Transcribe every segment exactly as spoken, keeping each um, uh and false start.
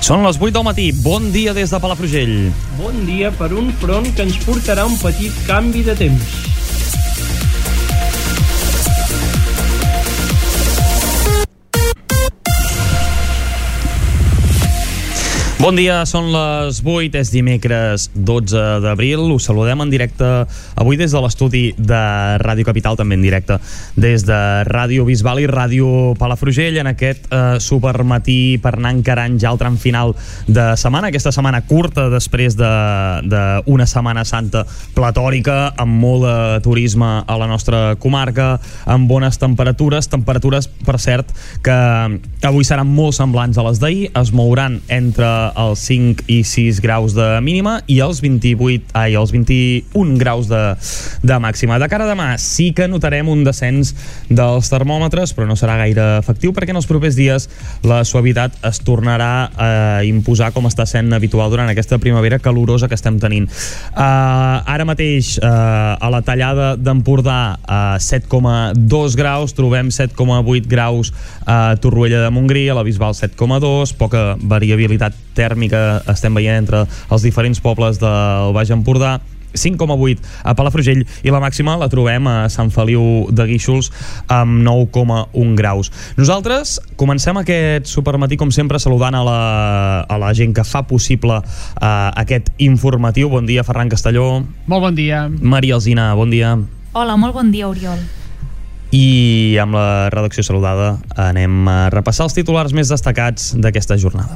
Són les vuit del matí, bon dia des de Palafrugell. Bon dia per un front que ens portarà un petit canvi de temps. Bon dia, són les vuit, és dimecres dotze d'abril. Us saludem en directe avui des de l'estudi de Ràdio Capital, també en directe des de Ràdio Bisbal i Ràdio Palafrugell, en aquest eh, supermatí per anar encarant ja el tram final de setmana, aquesta setmana curta després d'una de, de Setmana Santa platòrica, amb molt de turisme a la nostra comarca, amb bones temperatures, temperatures, per cert, que avui seran molt semblants a les d'ahir, es mouran entre els cinc i sis graus de mínima i els vint-i-vuit, ai, els vint-i-un graus de, de màxima. De cara a demà sí que notarem un descens dels termòmetres, però no serà gaire efectiu perquè en els propers dies la suavitat es tornarà a imposar com està sent habitual durant aquesta primavera calorosa que estem tenint. Uh, ara mateix uh, a la Tallada d'Empordà a uh, set coma dos graus, trobem set coma vuit graus a Torroella de Montgrí, a la Bisbal set coma dos, poca variabilitat tèrmica estem veient entre els diferents pobles del Baix Empordà, cinc coma vuit a Palafrugell i la màxima la trobem a Sant Feliu de Guíxols amb nou coma un graus. Nosaltres comencem aquest supermatí com sempre saludant a la, a la gent que fa possible uh, aquest informatiu. Bon dia, Ferran Castelló. Molt bon dia. Maria Alsina, bon dia. Hola, molt bon dia, Oriol. I amb la redacció saludada anem a repassar els titulars més destacats d'aquesta jornada.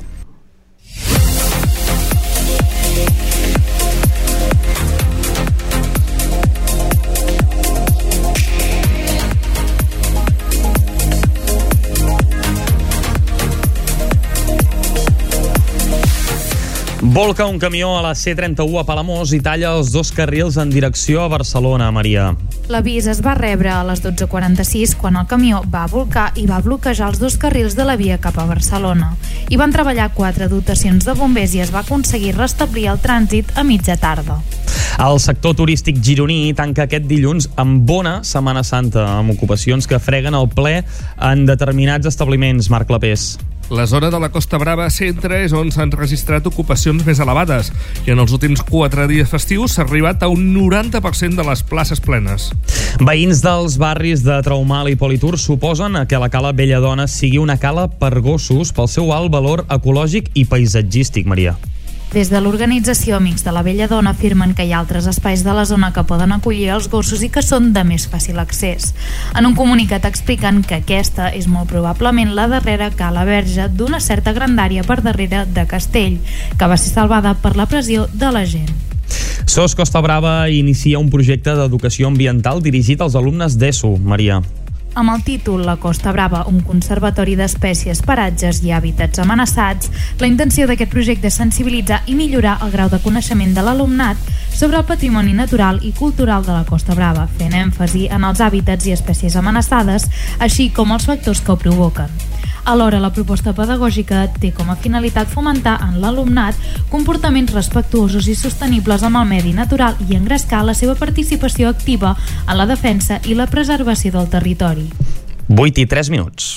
Volca un camió a la C trenta-u a Palamós i talla els dos carrils en direcció a Barcelona, Maria. L'avís es va rebre a les dotze quaranta-sis quan el camió va volcar i va bloquejar els dos carrils de la via cap a Barcelona. Hi van treballar quatre dotacions de bombers i es va aconseguir restablir el trànsit a mitja tarda. El sector turístic gironí tanca aquest dilluns amb bona Setmana Santa, amb ocupacions que freguen el ple en determinats establiments. Marc Clapés. La zona de la Costa Brava centre és on s'han registrat ocupacions més elevades i en els últims quatre dies festius s'ha arribat a un noranta per cent de les places plenes. Veïns dels barris de Traumal i Politur suposen que la cala Belladona sigui una cala per gossos pel seu alt valor ecològic i paisatgístic, Maria. Des de l'organització Amics de la Belladona afirmen que hi ha altres espais de la zona que poden acollir els gossos i que són de més fàcil accés. En un comunicat expliquen que aquesta és molt probablement la darrera cala verge d'una certa grandària per darrere de Castell, que va ser salvada per la pressió de la gent. S O S Costa Brava inicia un projecte d'educació ambiental dirigit als alumnes d'ESO, Maria. Amb el títol La Costa Brava, un conservatori d'espècies, paratges i hàbitats amenaçats, la intenció d'aquest projecte és sensibilitzar i millorar el grau de coneixement de l'alumnat sobre el patrimoni natural i cultural de la Costa Brava, fent èmfasi en els hàbitats i espècies amenaçades, així com els factors que ho provoquen. Alhora, la proposta pedagògica té com a finalitat fomentar en l'alumnat comportaments respectuosos i sostenibles amb el medi natural i engrescar la seva participació activa en la defensa i la preservació del territori. vuit i tres minuts.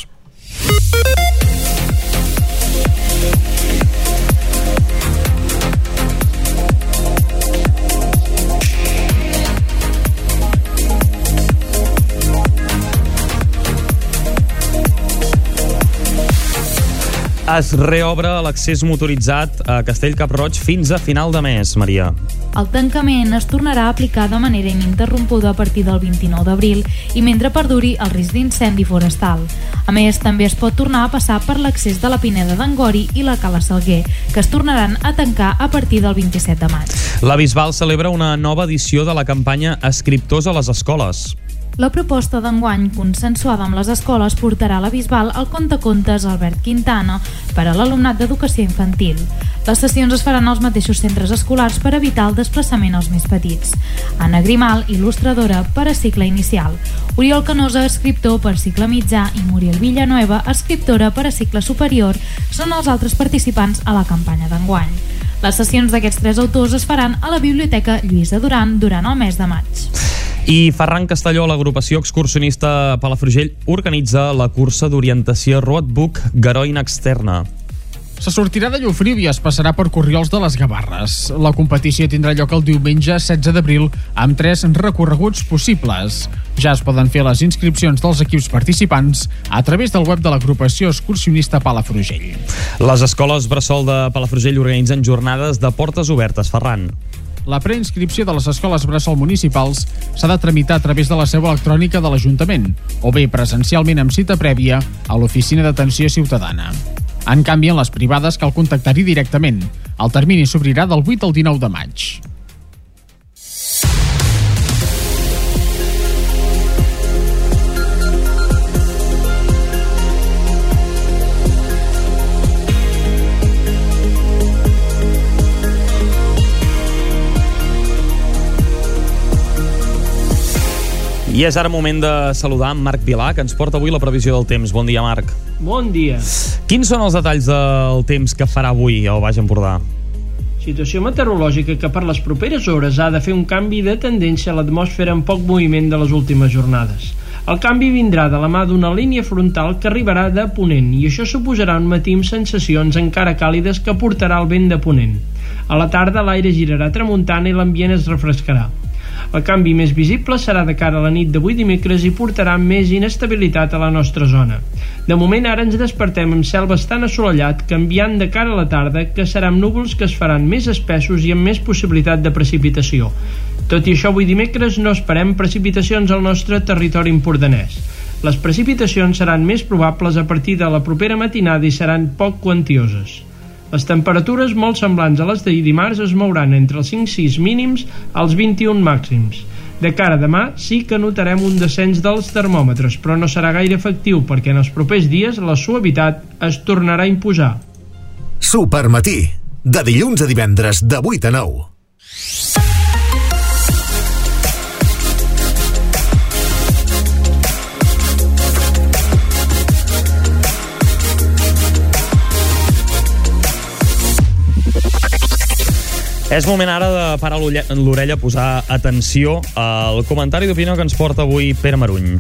Es reobre l'accés motoritzat a Castell Cap-roig fins a final de mes, Maria. El tancament es tornarà a aplicar de manera ininterrompuda a partir del vint-i-nou d'abril i mentre perduri el risc d'incendi forestal. A més, també es pot tornar a passar per l'accés de la Pineda d'Angori i la Cala Salguer, que es tornaran a tancar a partir del vint-i-set de maig. La Bisbal celebra una nova edició de la campanya Escriptors a les escoles. La proposta d'enguany, consensuada amb les escoles, portarà a la Bisbal el contacontes Albert Quintana per a l'alumnat d'educació infantil. Les sessions es faran als mateixos centres escolars per evitar el desplaçament als més petits. Anna Grimal, il·lustradora per a cicle inicial. Oriol Canosa, escriptor per cicle mitjà, i Muriel Villanueva, escriptora per a cicle superior, són els altres participants a la campanya d'enguany. Les sessions d'aquests tres autors es faran a la Biblioteca Lluïsa Duran durant el mes de maig. I Ferran Castelló, l'agrupació excursionista Palafrugell, organitza la cursa d'orientació Roadbook Garoina Externa. Se sortirà de Llofriu i es passarà per Corriols de les Gavarres. La competició tindrà lloc el diumenge setze d'abril amb tres recorreguts possibles. Ja es poden fer les inscripcions dels equips participants a través del web de l'agrupació excursionista Palafrugell. Les escoles Bressol de Palafrugell organitzen jornades de portes obertes. Ferran. La preinscripció de les escoles bressol municipals s'ha de tramitar a través de la seu electrònica de l'Ajuntament o bé presencialment amb cita prèvia a l'Oficina d'Atenció Ciutadana. En canvi, en les privades cal contactar-hi directament. El termini s'obrirà del vuit al dinou de maig. I és ara moment de saludar en Marc Vilà, que ens porta avui la previsió del temps. Bon dia, Marc. Bon dia. Quins són els detalls del temps que farà avui al Baix Empordà? Situació meteorològica que per les properes hores ha de fer un canvi de tendència a l'atmosfera amb poc moviment de les últimes jornades. El canvi vindrà de la mà d'una línia frontal que arribarà de ponent i això suposarà un matí amb sensacions encara càlides que portarà el vent de ponent. A la tarda l'aire girarà tramuntana i l'ambient es refrescarà. El canvi més visible serà de cara a la nit d'avui dimecres i portarà més inestabilitat a la nostra zona. De moment ara ens despertem amb cel bastant assolellat, canviant de cara a la tarda, que serà amb núvols que es faran més espessos i amb més possibilitat de precipitació. Tot i això, avui dimecres no esperem precipitacions al nostre territori empordanès. Les precipitacions seran més probables a partir de la propera matinada i seran poc quantioses. Les temperatures molt semblants a les d'ahir dimarts es mouran entre els cinc sis mínims als vint-i-un màxims. De cara a demà sí que notarem un descens dels termòmetres, però no serà gaire efectiu perquè en els propers dies la suavitat es tornarà a imposar. Supermatí, de dilluns a divendres de vuit a nou. És moment ara de parar l'orella, posar atenció al comentari d'opinió que ens porta avui Pere Maruny.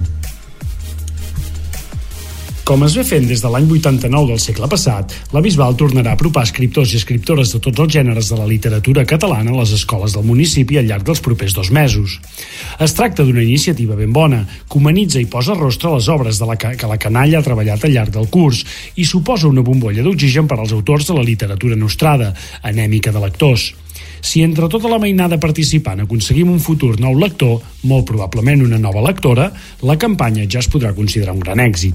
Com es ve fent des de l'any vuitanta-nou del segle passat, la Bisbal tornarà a apropar escriptors i escriptores de tots els gèneres de la literatura catalana a les escoles del municipi al llarg dels propers dos mesos. Es tracta d'una iniciativa ben bona, que humanitza i posa rostre a les obres de la que, que la canalla ha treballat al llarg del curs i suposa una bombolla d'oxigen per als autors de la literatura nostrada, anèmica de lectors. Si entre tota la mainada participant aconseguim un futur nou lector, molt probablement una nova lectora, la campanya ja es podrà considerar un gran èxit.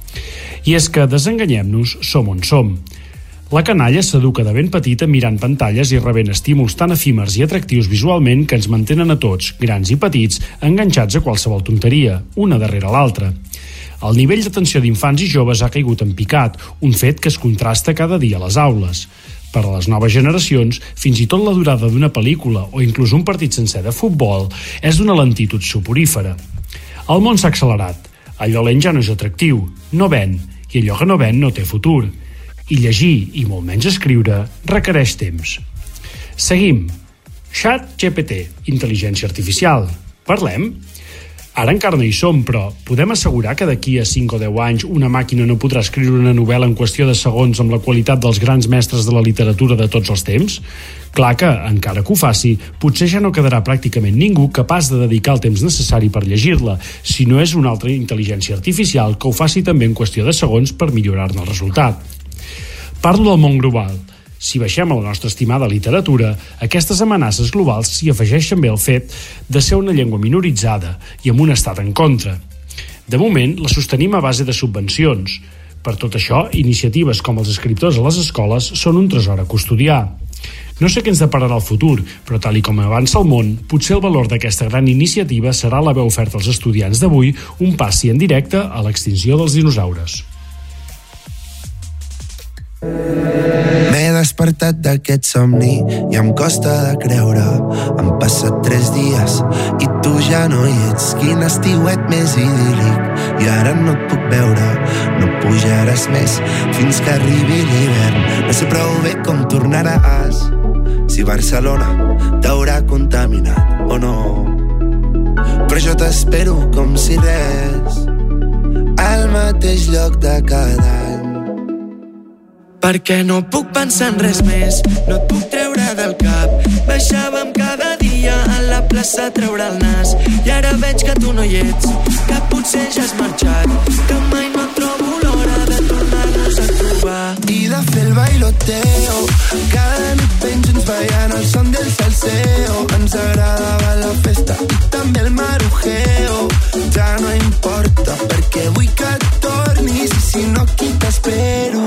I és que, desenganyem-nos, som on som. La canalla s'educa de ben petita mirant pantalles i rebent estímuls tan efímers i atractius visualment que ens mantenen a tots, grans i petits, enganxats a qualsevol tonteria, una darrere l'altra. El nivell d'atenció d'infants i joves ha caigut en picat, un fet que es contrasta cada dia a les aules. Per a les noves generacions, fins i tot la durada d'una pel·lícula o inclús un partit sencer de futbol és d'una lentitud soporífera. El món s'ha accelerat. Allò lent ja no és atractiu, no ven, i allò que no ven no té futur. I llegir, i molt menys escriure, requereix temps. Seguim. Chat G P T, intel·ligència artificial. Parlem? Ara encara no hi som, però podem assegurar que d'aquí a cinc o deu anys una màquina no podrà escriure una novel·la en qüestió de segons amb la qualitat dels grans mestres de la literatura de tots els temps? Clar que, encara que ho faci, potser ja no quedarà pràcticament ningú capaç de dedicar el temps necessari per llegir-la, si no és una altra intel·ligència artificial que ho faci també en qüestió de segons per millorar-ne el resultat. Parlo del món global. Si baixem a la nostra estimada literatura, aquestes amenaces globals s'hi afegeixen bé el fet de ser una llengua minoritzada i amb un estat en contra. De moment, la sostenim a base de subvencions. Per tot això, iniciatives com els escriptors a les escoles són un tresor a custodiar. No sé què ens depararà el futur, però tal i com avança el món, potser el valor d'aquesta gran iniciativa serà l'haver ofert als estudiants d'avui un passi en directe a l'extinció dels dinosaures. M'he despertat d'aquest somni i em costa de creure. Han passat tres dies i tu ja no hi ets. Quin estiuet més idíl·lic i ara no et puc veure. No pujaràs més fins que arribi l'hivern. No sé prou bé com tornaràs, si Barcelona t'haurà contaminat o no. Però jo t'espero com si res, al mateix lloc de cada any. perquè no puc pensar en res més, no et puc treure del cap. Baixàvem cada dia a la plaça a treure el nas, i ara veig que tu no hi ets, que potser ja has marxat, que mai no trobo l'hora de tornar-nos a trobar i de fer el bailoteo. Cada nit ben junts ballant el son del salseo. Ens agradava la festa i també el marujeo. Ja no importa perquè vull que tornis, i si no aquí t'espero.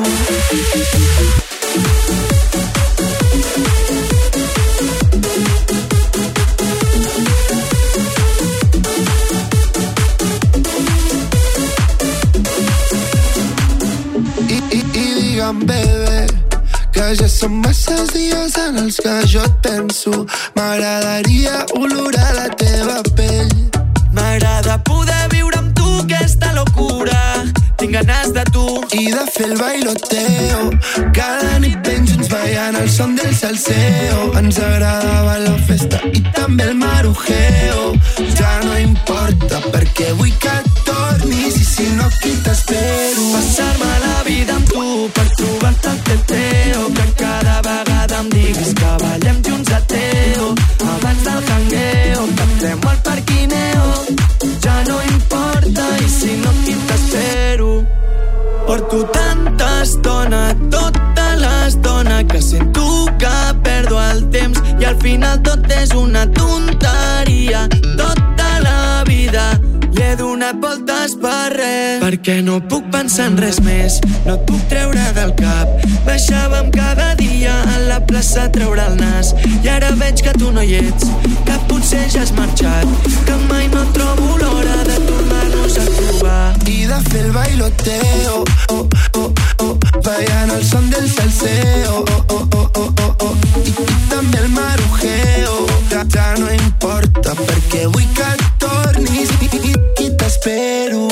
I, i, i digue'm, bebè, que ja són masses dies en els que jo et penso. M'agradaria olorar la teva pell. M'agrada poder viure amb tu aquesta locura. Tinc ganes de tu i de fer el bailoteo. Cada nit ben junts ballant el son del salseo. Ens agradava la festa i també el marujeo. Ja no importa perquè vull que tornis, i si no aquí t'espero. Passar-me la vida amb tu per trobar-te al teteo, que cada vegada em diguis que ballem junts a Teo. Abans del jangueo, que entrem al parquineo. Ja no importa, i si no aquí t'espero. Porto tanta estona, tota l'estona, que sento que perdo el temps i al final tot és una tonteria. Tota la vida li he donat voltes per res, perquè no puc pensar en res més, no et puc treure del cap. Baixàvem cada dia a la plaça a treure el nas, i ara veig que tu no hi ets, que potser ja has marxat, que mai no trobo l'hora de tornar-nos a trobar i de fer el bailoteo. Oh, oh, oh, ballant el son del salseo. Oh, oh, oh, oh, oh, oh. I, i també el marujeo. Ja, ja no importa perquè vull que tornis, i, i, i t'espero.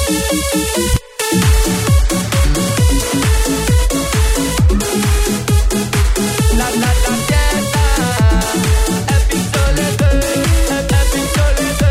La, la, la, dieta. Epic Toledo, Epic Toledo.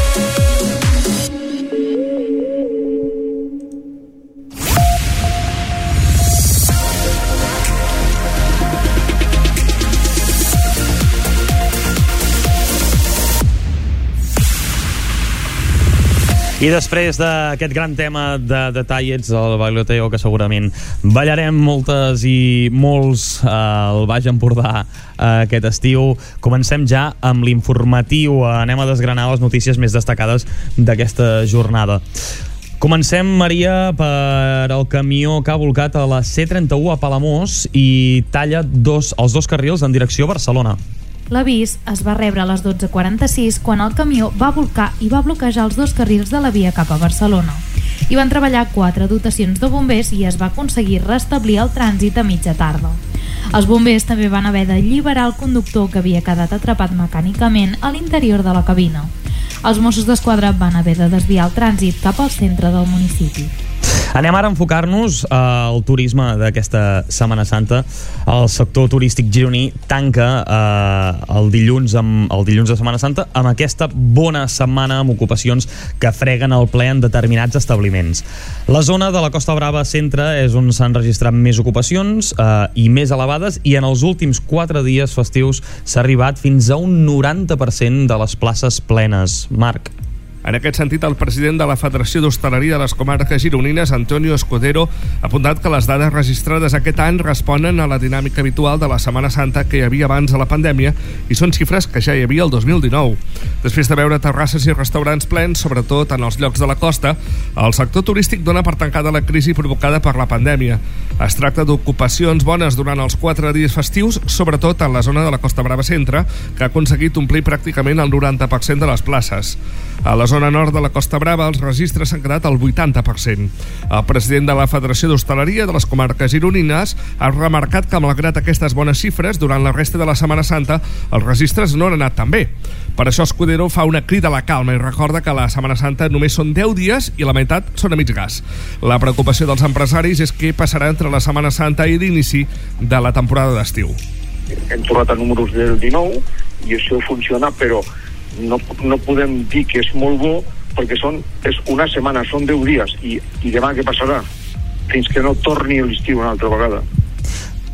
I després d'aquest gran tema de detallets, el bailoteo, que segurament ballarem moltes i molts eh, al Baix Empordà eh, aquest estiu, comencem ja amb l'informatiu. Anem a desgranar les notícies més destacades d'aquesta jornada. Comencem, Maria, per el camió que ha volcat a la C trenta-u a Palamós i talla dos, els dos carrils en direcció a Barcelona. L'avís es va rebre a les dotze quaranta-sis quan el camió va volcar i va bloquejar els dos carrils de la via cap a Barcelona. Hi van treballar quatre dotacions de bombers i es va aconseguir restablir el trànsit a mitja tarda. Els bombers també van haver d'alliberar el conductor, que havia quedat atrapat mecànicament a l'interior de la cabina. Els Mossos d'Esquadra van haver de desviar el trànsit cap al centre del municipi. Anem ara a enfocar-nos al turisme d'aquesta Setmana Santa. El sector turístic gironí tanca eh, el dilluns amb, el dilluns de Setmana Santa amb aquesta bona setmana amb ocupacions que freguen el ple en determinats establiments. La zona de la Costa Brava centre és on s'han registrat més ocupacions eh, i més elevades, i en els últims quatre dies festius s'ha arribat fins a un noranta per cent de les places plenes. Marc. En aquest sentit, el president de la Federació d'Hostaleria de les Comarques Gironines, Antonio Escudero, ha apuntat que les dades registrades aquest any responen a la dinàmica habitual de la Setmana Santa que hi havia abans de la pandèmia, i són xifres que ja hi havia el dos mil dinou. Després de veure terrasses i restaurants plens, sobretot en els llocs de la costa, el sector turístic dona per tancada la crisi provocada per la pandèmia. Es tracta d'ocupacions bones durant els quatre dies festius, sobretot en la zona de la Costa Brava centre, que ha aconseguit omplir pràcticament el noranta per cent de les places. A la zona nord de la Costa Brava els registres s'han quedat al vuitanta per cent. El president de la Federació d'Hostaleria de les Comarques Gironines ha remarcat que, malgrat aquestes bones xifres, durant la resta de la Setmana Santa els registres no han anat tan bé. Per això Escudero fa una crida a la calma i recorda que la Setmana Santa només són deu dies i la meitat són a mig gas. La preocupació dels empresaris és què passarà entre la Setmana Santa i l'inici de la temporada d'estiu. Hem tornat a números del dinou i això funciona, però no, no podem dir que és molt bo perquè són, és una setmana, són deu dies i, i demà què passarà? Fins que no torni l'estiu una altra vegada.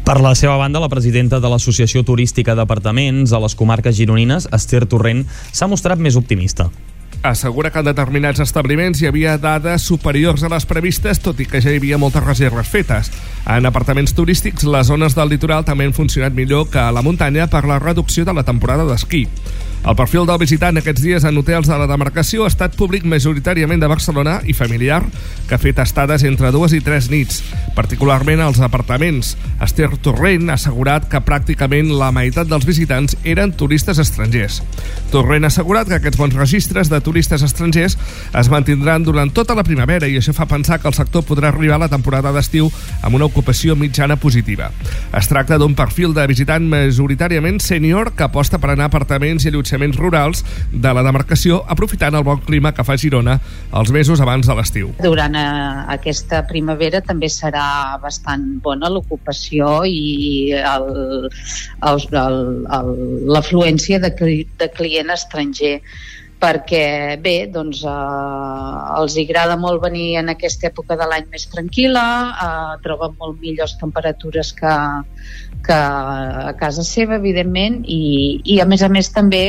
Per la seva banda, la presidenta de l'Associació Turística d'Apartaments a les comarques gironines, Esther Torrent, s'ha mostrat més optimista. Assegura que en determinats establiments hi havia dades superiors a les previstes, tot i que ja hi havia moltes reserves fetes. En apartaments turístics, les zones del litoral també han funcionat millor que a la muntanya per la reducció de la temporada d'esquí. El perfil del visitant aquests dies en hotels de la demarcació ha estat públic majoritàriament de Barcelona i familiar, que ha fet estades entre dues i tres nits, particularment als apartaments. Esther Torrent ha assegurat que pràcticament la meitat dels visitants eren turistes estrangers. Torrent ha assegurat que aquests bons registres de turistes estrangers es mantindran durant tota la primavera i això fa pensar que el sector podrà arribar a la temporada d'estiu amb una ocupació mitjana positiva. Es tracta d'un perfil de visitant majoritàriament sènior que aposta per anar a apartaments i allotjaments rurals de la demarcació, aprofitant el bon clima que fa Girona els mesos abans de l'estiu. Durant eh, aquesta primavera també serà bastant bona l'ocupació i el, el, el, el, l'afluència de, de client estranger, perquè bé, doncs eh, els agrada molt venir en aquesta època de l'any més tranquil·la, eh, troben molt millors temperatures que, que a casa seva, evidentment, i, i a més a més també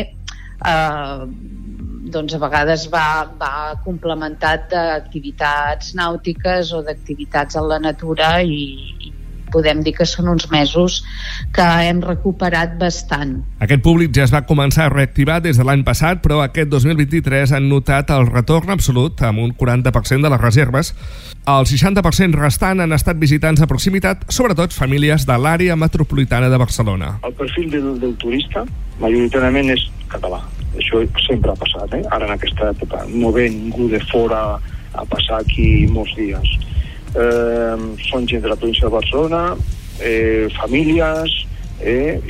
eh, doncs a vegades va, va complementat d'activitats nàutiques o d'activitats en la natura i, i podem dir que són uns mesos que hem recuperat bastant. Aquest públic ja es va començar a reactivar des de l'any passat, però aquest dos mil vint-i-tres han notat el retorn absolut amb un quaranta per cent de les reserves. El seixanta per cent restant han estat visitants de proximitat, sobretot famílies de l'àrea metropolitana de Barcelona. El perfil del, del turista majoritàriament és català. Això sempre ha passat, eh? Ara en aquesta època. No ve ningú de fora a passar aquí molts dies. Eh, són gent de la província de Barcelona, eh, famílies, eh,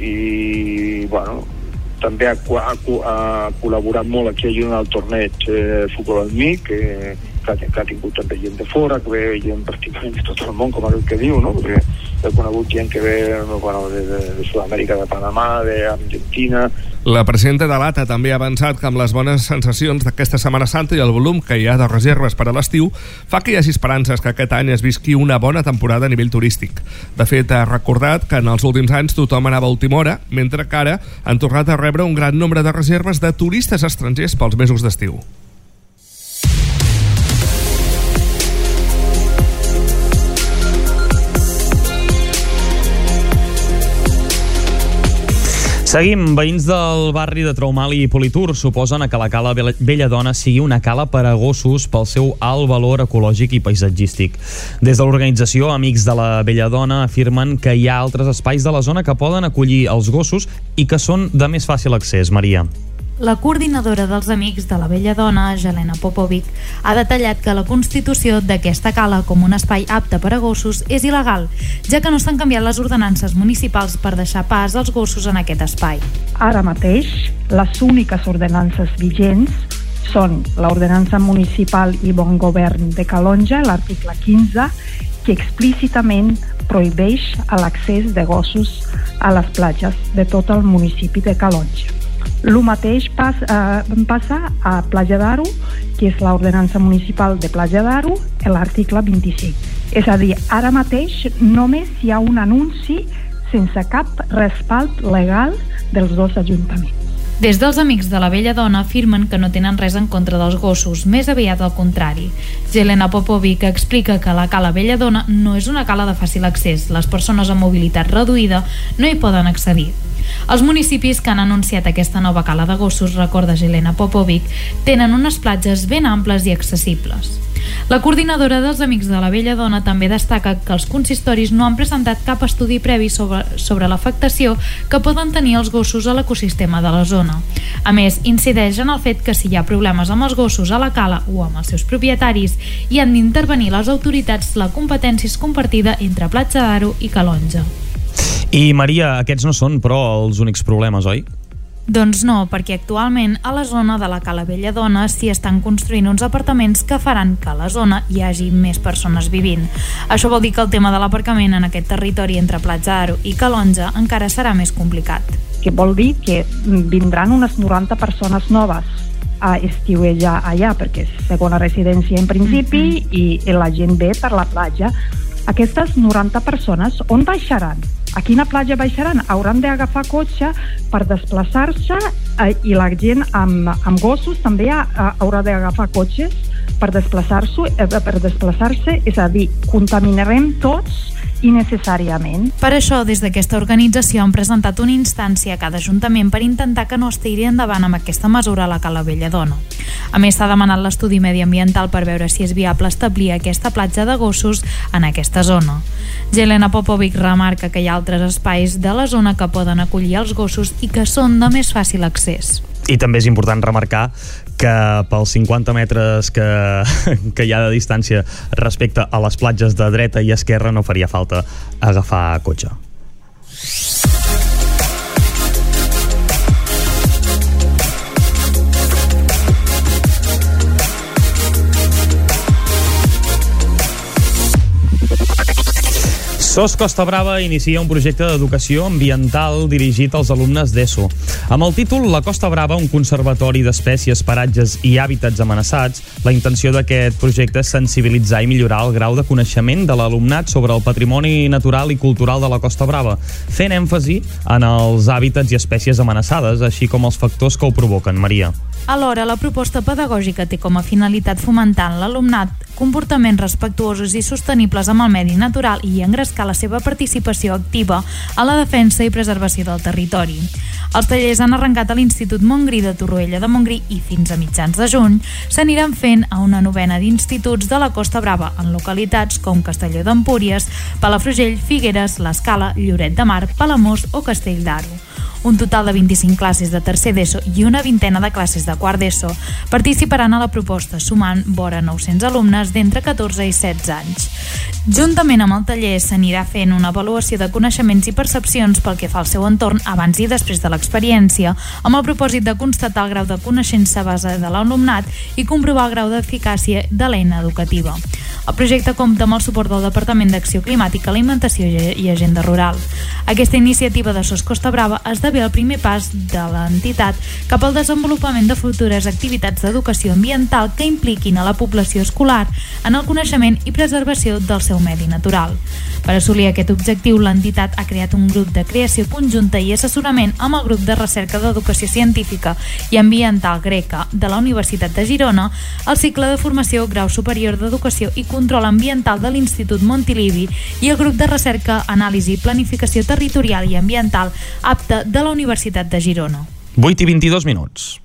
i bueno, també ha, ha, ha col·laborat molt aquí a Girona el torneig eh, Futbol al Mic, que, que, que ha tingut també gent de fora, que ve gent pràcticament de tot el món, com el que diu, no? Perquè he conegut gent que ve bueno, de, de, de Sud-amèrica, de Panamà, d'Argentina. La presidenta de l'A T A també ha avançat que amb les bones sensacions d'aquesta Setmana Santa i el volum que hi ha de reserves per a l'estiu fa que hi hagi esperances que aquest any es visqui una bona temporada a nivell turístic. De fet, ha recordat que en els últims anys tothom anava a última hora, mentre que ara han tornat a rebre un gran nombre de reserves de turistes estrangers pels mesos d'estiu. Seguim. Veïns del barri de Traumali i Politur suposen que la cala Belladona sigui una cala per a gossos pel seu alt valor ecològic i paisatgístic. Des de l'organització Amics de la Belladona afirmen que hi ha altres espais de la zona que poden acollir els gossos i que són de més fàcil accés. Maria. La coordinadora dels Amics de la Belladona, Jelena Popovic, ha detallat que la constitució d'aquesta cala com un espai apte per a gossos és il·legal, ja que no s'han canviat les ordenances municipals per deixar pas als gossos en aquest espai. Ara mateix, les úniques ordenances vigents són l'Ordenança Municipal i Bon Govern de Calonja, l'article quinze, que explícitament prohibeix l'accés de gossos a les platges de tot el municipi de Calonja. El mateix pas, eh, passa a Platja d'Aro, que és l'ordenança municipal de Platja d'Aro, l'article vint-i-cinc. És a dir, ara mateix només hi ha un anunci sense cap respald legal dels dos ajuntaments. Des dels Amics de la Belladona afirmen que no tenen res en contra dels gossos, més aviat al contrari. Jelena Popovic explica que la cala Belladona no és una cala de fàcil accés. Les persones amb mobilitat reduïda no hi poden accedir. Els municipis que han anunciat aquesta nova cala de gossos, recorda Jelena Popovic, tenen unes platges ben amples i accessibles. La coordinadora dels Amics de la Belladona també destaca que els consistoris no han presentat cap estudi previ sobre, sobre l'afectació que poden tenir els gossos a l'ecosistema de la zona. A més, incideix en el fet que si hi ha problemes amb els gossos a la cala o amb els seus propietaris, hi han d'intervenir les autoritats. La competència és compartida entre Platja d'Aro i Calonja. I Maria, aquests no són, però, els únics problemes, oi? Doncs no, perquè actualment a la zona de la cala Belladona s'hi estan construint uns apartaments que faran que a la zona hi hagi més persones vivint. Això vol dir que el tema de l'aparcament en aquest territori entre Platja d'Aro i Calonja encara serà més complicat. Que vol dir que vindran unes noranta persones noves a estiuejar allà, perquè és segona residència en principi, mm-hmm. i la gent ve per la platja. Aquestes noranta persones on baixaran? a quina platja baixaran? Hauran d'agafar cotxe per desplaçar-se eh, i la gent amb, amb gossos també ha, haurà d'agafar cotxes per desplaçar-se, eh, per desplaçar-se, és a dir, contaminarem tots innecessàriament. Per això, des d'aquesta organització han presentat una instància a cada ajuntament per intentar que no es tiri endavant amb aquesta mesura a la que la vella dona. A més, s'ha demanat l'estudi mediambiental per veure si és viable establir aquesta platja de gossos en aquesta zona. Jelena Popovic remarca que hi ha altres espais de la zona que poden acollir els gossos i que són de més fàcil accés. I també és important remarcar que pels cinquanta metres que, que hi ha de distància respecte a les platges de dreta i esquerra no faria falta agafar cotxe. SOS Costa Brava inicia un projecte d'educació ambiental dirigit als alumnes d'ESO. Amb el títol La Costa Brava, un conservatori d'espècies, paratges i hàbitats amenaçats, la intenció d'aquest projecte és sensibilitzar i millorar el grau de coneixement de l'alumnat sobre el patrimoni natural i cultural de la Costa Brava, fent èmfasi en els hàbitats i espècies amenaçades, així com els factors que ho provoquen. Maria. Alhora, la proposta pedagògica té com a finalitat fomentar en l'alumnat comportaments respectuosos i sostenibles amb el medi natural i engrescar la seva participació activa a la defensa i preservació del territori. Els tallers han arrencat a l'Institut Montgrí de Torroella de Montgrí i fins a mitjans de juny s'aniran fent a una novena d'instituts de la Costa Brava en localitats com Castelló d'Empúries, Palafrugell, Figueres, l'Escala, Lloret de Mar, Palamós o Castell d'Aro. Un total de vint-i-cinc classes de tercer d'ESO i una vintena de classes de quart d'ESO participaran a la proposta, sumant vora nou-cents alumnes d'entre catorze i setze anys. Juntament amb el taller s'anirà fent una avaluació de coneixements i percepcions pel que fa al seu entorn abans i després de l'experiència, amb el propòsit de constatar el grau de coneixença base de l'alumnat i comprovar el grau d'eficàcia de l'eina educativa. El projecte compta amb el suport del Departament d'Acció Climàtica, Alimentació i Agenda Rural. Aquesta iniciativa de SOS Costa Brava esdevé el primer pas de l'entitat cap al desenvolupament de futures activitats d'educació ambiental que impliquin a la població escolar en el coneixement i preservació del seu medi natural. Per assolir aquest objectiu, l'entitat ha creat un grup de creació conjunta i assessorament amb el grup de recerca d'educació científica i ambiental Greca de la Universitat de Girona, el cicle de formació Grau Superior d'Educació i Control Ambiental de l'Institut Montilivi i el grup de recerca, anàlisi i planificació territorial i ambiental apte de la Universitat de Girona. vuit i vint-i-dos minuts.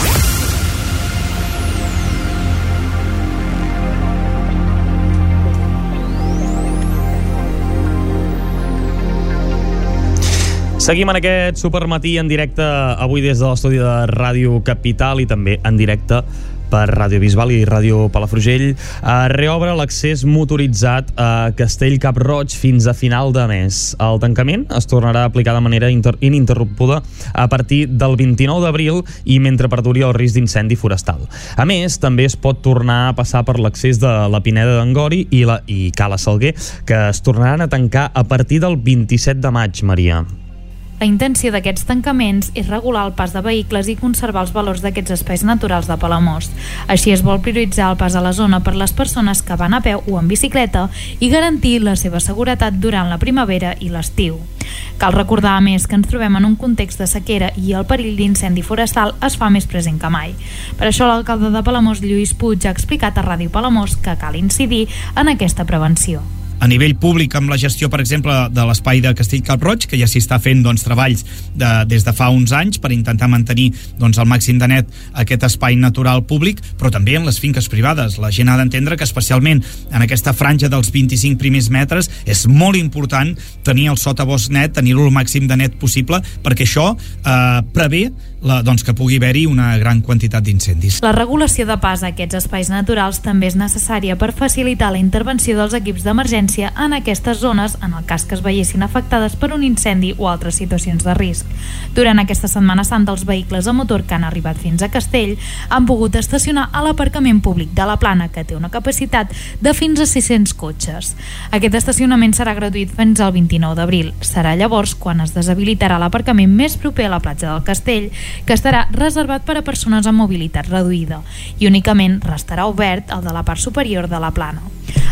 Seguim en aquest supermatí en directe avui des de l'estudi de Ràdio Capital i també en directe per Ràdio Bisbal i Ràdio Palafrugell. Uh, reobre l'accés motoritzat a Castell Cap-roig fins a final de mes. El tancament es tornarà a aplicar de manera inter ininterrompuda a partir del vint-i-nou d'abril i mentre perduri el risc d'incendi forestal. A més, també es pot tornar a passar per l'accés de la Pineda d'Angori i, la, i Cala Salguer, que es tornaran a tancar a partir del vint-i-set de maig, Maria. La intenció d'aquests tancaments és regular el pas de vehicles i conservar els valors d'aquests espais naturals de Palamós. Així es vol prioritzar el pas a la zona per les persones que van a peu o en bicicleta i garantir la seva seguretat durant la primavera i l'estiu. Cal recordar, a més, que ens trobem en un context de sequera i el perill d'incendi forestal es fa més present que mai. Per això l'alcalde de Palamós, Lluís Puig, ha explicat a Ràdio Palamós que cal incidir en aquesta prevenció. A nivell públic, amb la gestió, per exemple, de l'espai de Castell Cap-roig, que ja s'hi està fent doncs, treballs de, des de fa uns anys per intentar mantenir doncs, al màxim de net aquest espai natural públic, però també en les finques privades. La gent ha d'entendre que especialment en aquesta franja dels vint-i-cinc primers metres és molt important tenir el sotabosc net, tenir-lo el màxim de net possible, perquè això eh, prevé la, doncs, que pugui haver-hi una gran quantitat d'incendis. La regulació de pas a aquests espais naturals també és necessària per facilitar la intervenció dels equips d'emergència en aquestes zones en el cas que es veiessin afectades per un incendi o altres situacions de risc. Durant aquesta Setmana Santa, els vehicles a motor que han arribat fins a Castell han pogut estacionar a l'aparcament públic de la Plana, que té una capacitat de fins a sis-cents cotxes. Aquest estacionament serà gratuït fins al vint-i-nou d'abril. Serà llavors quan es deshabilitarà l'aparcament més proper a la platja del Castell, que estarà reservat per a persones amb mobilitat reduïda, i únicament restarà obert el de la part superior de la Plana.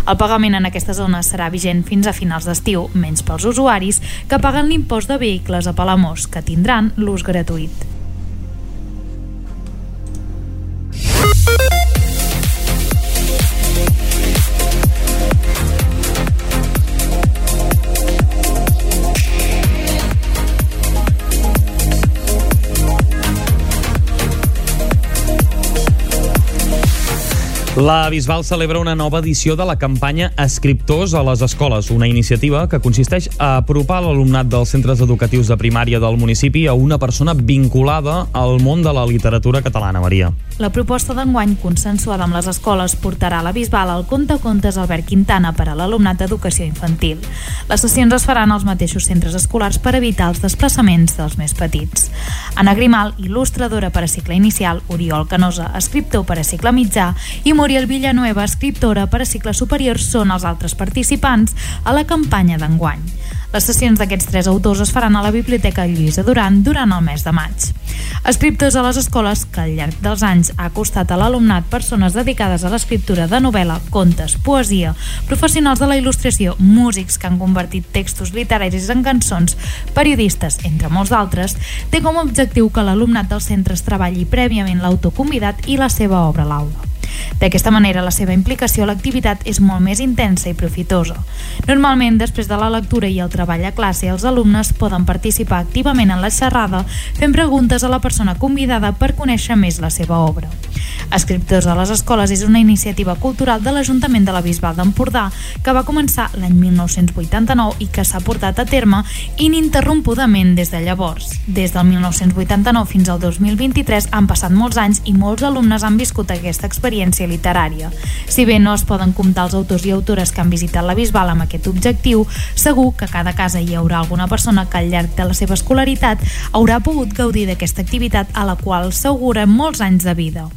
El pagament en aquesta zona serà vigent fins a finals d'estiu, menys pels usuaris que paguen l'impost de vehicles a Palamós, que tindran l'ús gratuït. La Bisbal celebra una nova edició de la campanya Escriptors a les escoles, una iniciativa que consisteix a apropar l'alumnat dels centres educatius de primària del municipi a una persona vinculada al món de la literatura catalana, Maria. La proposta d'enguany, consensuada amb les escoles, portarà a la Bisbal el contacontes Albert Quintana per a l'alumnat d'educació infantil. Les sessions es faran als mateixos centres escolars per evitar els desplaçaments dels més petits. Anna Grimal, il·lustradora per a cicle inicial, Oriol Canosa, escriptor per a cicle mitjà, i Muriel Villanueva, escriptora per a cicle superior, són els altres participants a la campanya d'enguany. Les sessions d'aquests tres autors es faran a la Biblioteca Lluïsa Duran durant el mes de maig. Escriptors a les escoles, que al llarg dels anys ha costat a l'alumnat persones dedicades a l'escriptura de novel·la, contes, poesia, professionals de la il·lustració, músics que han convertit textos literaris en cançons, periodistes, entre molts d'altres, té com a objectiu que l'alumnat dels centres treballi prèviament l'autor convidat i la seva obra a l'aula. D'aquesta manera, la seva implicació a l'activitat és molt més intensa i profitosa. Normalment, després de la lectura i el treball a classe, els alumnes poden participar activament en la xerrada fent preguntes a la persona convidada per conèixer més la seva obra. Escriptors a les escoles és una iniciativa cultural de l'Ajuntament de la Bisbal d'Empordà que va començar l'any mil nou-cents vuitanta-nou i que s'ha portat a terme ininterrompudament des de llavors. Des del mil nou-cents vuitanta-nou fins al dos mil vint-i-tres han passat molts anys i molts alumnes han viscut aquesta experiència literària. Si bé no es poden comptar els autors i autores que han visitat la Bisbal amb aquest objectiu, segur que a cada casa hi haurà alguna persona que al llarg de la seva escolaritat haurà pogut gaudir d'aquesta activitat a la qual s'auguren molts anys de vida.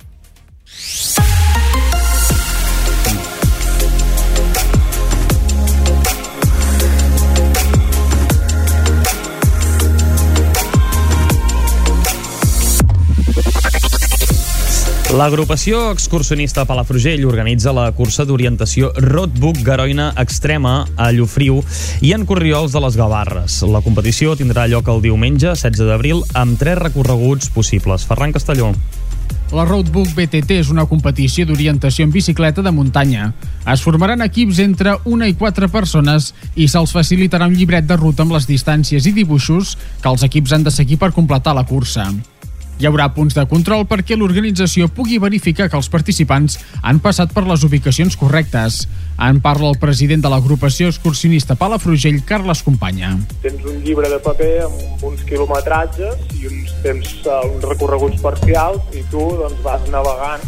L'agrupació excursionista Palafrugell organitza la cursa d'orientació Roadbook Garoina Extrema a Llofriu i en Corriols de les Gavarres. La competició tindrà lloc el diumenge setze d'abril amb tres recorreguts possibles. Ferran Castelló. La Roadbook B T T és una competició d'orientació en bicicleta de muntanya. Es formaran equips entre una i quatre persones i se'ls facilitarà un llibret de ruta amb les distàncies i dibuixos que els equips han de seguir per completar la cursa. Hi haurà punts de control perquè l'organització pugui verificar que els participants han passat per les ubicacions correctes. En parla el president de l'agrupació excursionista Palafrugell, Carles Companya. Tens un llibre de paper amb uns quilometratges i uns temps, uh, uns recorreguts parcials i tu doncs, vas navegant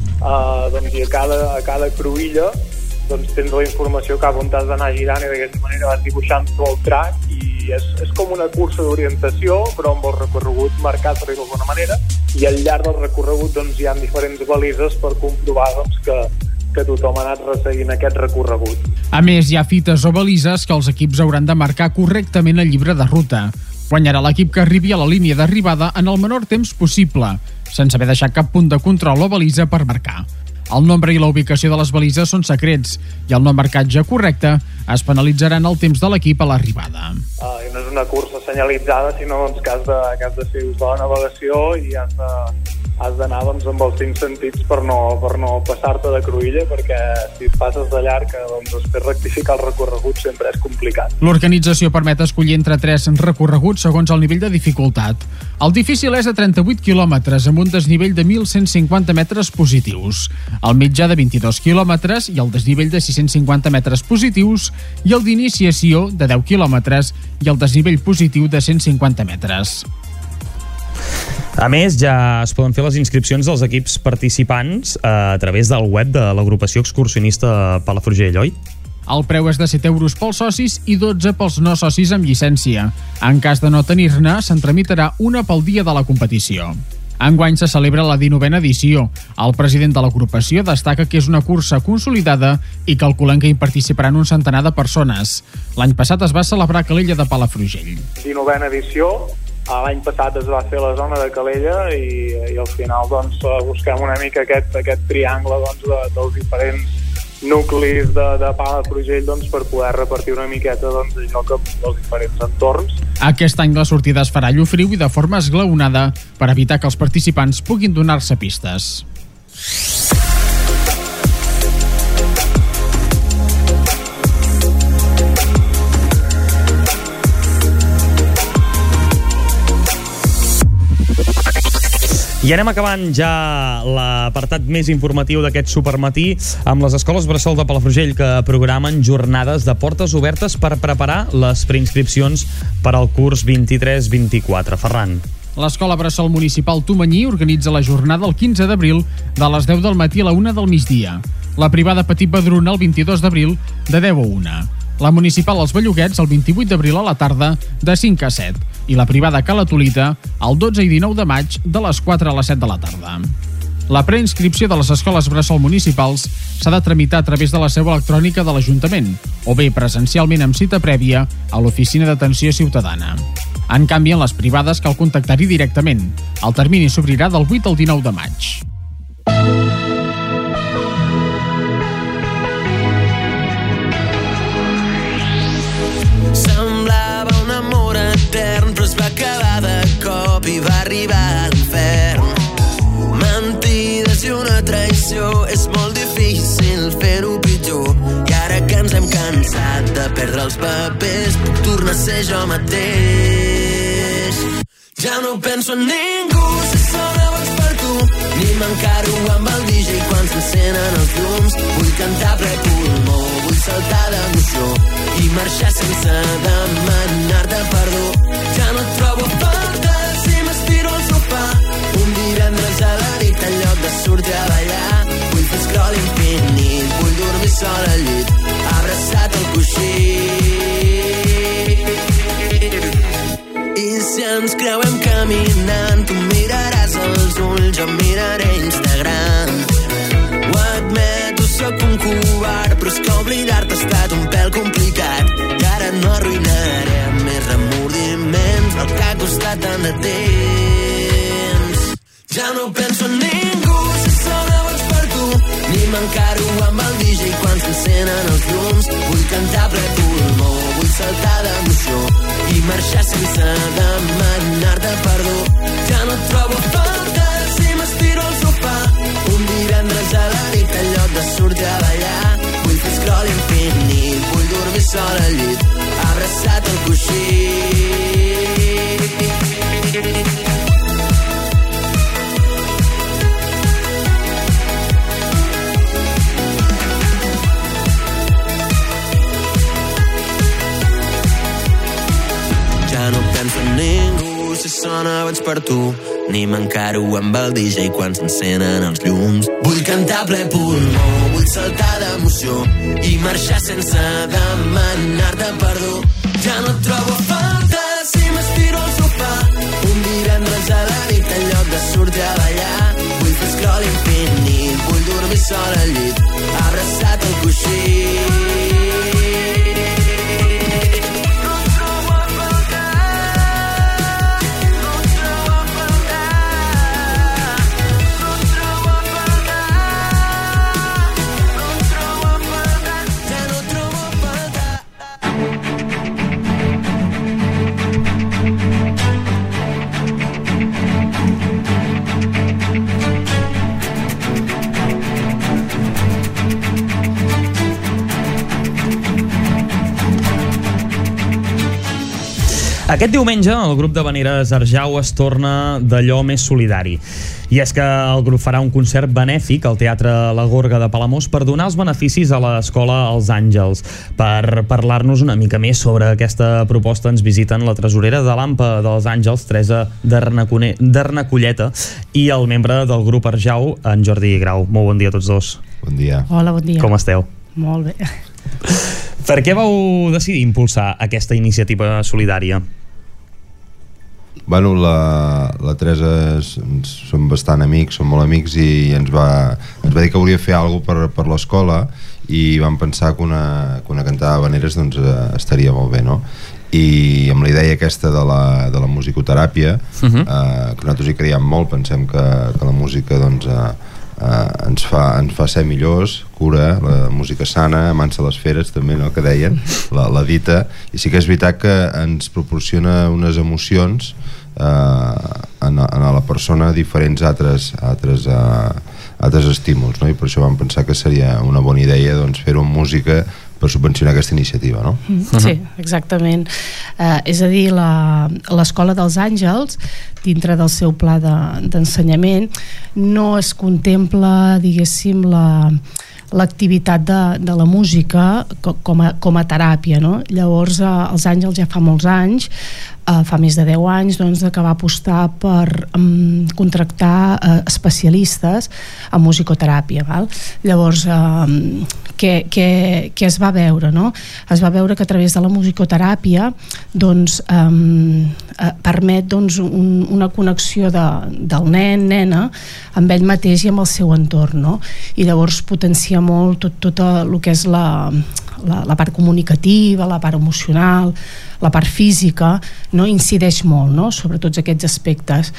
uh, doncs, i a cada, a cada cruïlla doncs, tens la informació cap on t'has d'anar girant i d'aquesta manera vas dibuixant tot el track i és, és com una cursa d'orientació però amb el recorregut marcat per dir d'alguna manera i al llarg del recorregut doncs, hi ha diferents balises per comprovar doncs, que, que tothom ha anat resseguint aquest recorregut. A més, hi ha fites o balises que els equips hauran de marcar correctament el llibre de ruta. Guanyarà l'equip que arribi a la línia d'arribada en el menor temps possible, sense haver deixat cap punt de control o balisa per marcar. El nombre i la ubicació de les balises són secrets i el no marcatge correcte es penalitzarà en el temps de l'equip a l'arribada. Uh, no és una cursa senyalitzada, sinó doncs, que, has de, que has de fer ús de la navegació i has de, has d'anar doncs, amb els cinc sentits per no, per no passar-te de cruïlla, perquè si et passes de llarg, doncs, després rectificar el recorregut sempre és complicat. L'organització permet escollir entre tres recorreguts segons el nivell de dificultat. El difícil és de trenta-vuit quilòmetres amb un desnivell de mil cent cinquanta metres positius, el mitjà de vint-i-dos quilòmetres i el desnivell de sis-cents cinquanta metres positius i el d'iniciació de deu quilòmetres i el desnivell positiu de cent cinquanta metres. A més, ja es poden fer les inscripcions dels equips participants a través del web de l'agrupació excursionista Palafrugell, oi? El preu és de set euros pels socis i dotze pels no socis amb llicència. En cas de no tenir-ne, se'n tramitarà una pel dia de la competició. Enguany se celebra la dinovena edició. El president de l'agrupació destaca que és una cursa consolidada i calculen que hi participaran un centenar de persones. L'any passat es va celebrar a Calella de Palafrugell. dinovena edició. L'any passat es va fer la zona de Calella i, i al final doncs, busquem una mica aquest, aquest triangle doncs, de, dels diferents nuclis de, de Palafrugell, doncs, per poder repartir una miqueta, doncs, allò que els diferents entorns. Aquest any la sortida es farà a Llofriu i de forma esglaonada per evitar que els participants puguin donar-se pistes. I anem acabant ja l'apartat més informatiu d'aquest supermatí amb les escoles bressol de Palafrugell, que programen jornades de portes obertes per preparar les preinscripcions per al curs vint-i-tres vint-i-quatre. Ferran. L'Escola Bressol Municipal Tomanyí organitza la jornada el quinze d'abril de les deu del matí a la una del migdia. La privada Petit Badruna el vint-i-dos d'abril de deu a una. La municipal Els Belluguets el vint-i-vuit d'abril a la tarda de cinc a set i la privada Cala Tolita el dotze i dinou de maig de les quatre a les set de la tarda. La preinscripció de les escoles bressol municipals s'ha de tramitar a través de la seu electrònica de l'Ajuntament o bé presencialment amb cita prèvia a l'Oficina d'Atenció Ciutadana. En canvi, en les privades cal contactar-hi directament. El termini s'obrirà del vuit al dinou de maig. Semblava un amor etern, però es va acabar de cop i va arribar a l'infern. Mentides i una traïció, és molt difícil fer-ho pitjor. I ara que ens hem cansat de perdre els papers, puc tornar a ser jo mateix. Ja no penso en ningú, si sona boig per tu, ni m'encaro amb el D J quan s'encenen els llums. Vull cantar ple pulmó, vull saltar d'emoció i marxar sense demanar-te perdó. Ja no et trobo a faltar si m'estiro al sofà un divendres a la nit en lloc de sortir a ballar. Vull fer scroll infinit, vull dormir sol al llit, abraçat al coixí. I si ens creuem caminant, tu miraràs als ulls, jo miraré Instagram. Ho admeto, sóc un covard, però és que oblidar-te ha estat un pèl complicat. I ara no arruïnarem més remordiments el que ha costat tant de temps. Ja no penso en ningú, si sona boig per tu, ni m'encaro amb el D J quan s'encenen els llums. Vull cantar ple pulmó, vull saltar d'emoció i marxar sense demanar-te perdó. Ja no et trobo a faltar si m'estiro al sofà un divendres a la nit en lloc de sortir a ballar. Vull fer scroll infinit, vull dormir sol al llit, abraçat al coixí. Ja no penso en ningú, si sona boig per tu, ni m'encaro amb el D J quan s'encenen els llums. Vull cantar ple pulmó, vull saltar d'emoció i marxar sense demanar-te perdó. Ja no et trobo a faltar si m'estiro al sofà un divendres a la nit en lloc de sortir a ballar. Vull fer scroll infinit, vull dormir sol al llit, abraçat al coixí. Aquest diumenge el grup de Vaneres Arjau es torna d'allò més solidari. I és que el grup farà un concert benèfic al Teatre La Gorga de Palamós per donar els beneficis a l'escola Els Àngels. Per parlar-nos una mica més sobre aquesta proposta ens visiten la tresorera de l'AMPA dels Àngels, Teresa d'Arnaculleta, i el membre del grup Arjau, en Jordi Grau. Molt bon dia a tots dos. Bon dia. Hola, bon dia. Com esteu? Molt bé. Per què vau decidir impulsar aquesta iniciativa solidària? Bueno, la, la Teresa és, som bastant amics, som molt amics, i ens va, ens va dir que volia fer alguna cosa per, per l'escola, i vam pensar que una, que una cantada de Vaneres doncs, eh, estaria molt bé, no? I amb la idea aquesta de la, de la musicoteràpia, uh-huh. eh, que nosaltres hi creiem molt, pensem que, que la música doncs, eh, Uh, ens, fa, ens fa ser millors, cura, la música sana, amansa les feres també, no?, que deien, la, la dita, i sí que és veritat que ens proporciona unes emocions uh, en, en la persona diferents altres, altres, uh, altres estímuls, no? I per això vam pensar que seria una bona idea, doncs, fer-ho amb música per subvencionar aquesta iniciativa, no? Sí, exactament. Eh, és a dir, la, l'Escola dels Àngels, dintre del seu pla de, d'ensenyament, no es contempla, diguéssim, la, l'activitat de, de la música com a, com a teràpia, no? Llavors, eh, els Àngels ja fa molts anys, eh, fa més de deu anys, doncs, que va apostar per um, contractar eh, especialistes en musicoteràpia, val? Llavors, eh, què, què, què es va veure, no? Es va veure que a través de la musicoteràpia, doncs, eh, eh, permet, doncs, un, una connexió de, del nen, nena, amb ell mateix i amb el seu entorn, no? I llavors potencia molt tot, tot el que és la, la, la part comunicativa, la part emocional, la part física, no? Incideix molt, no?, sobre tots aquests aspectes.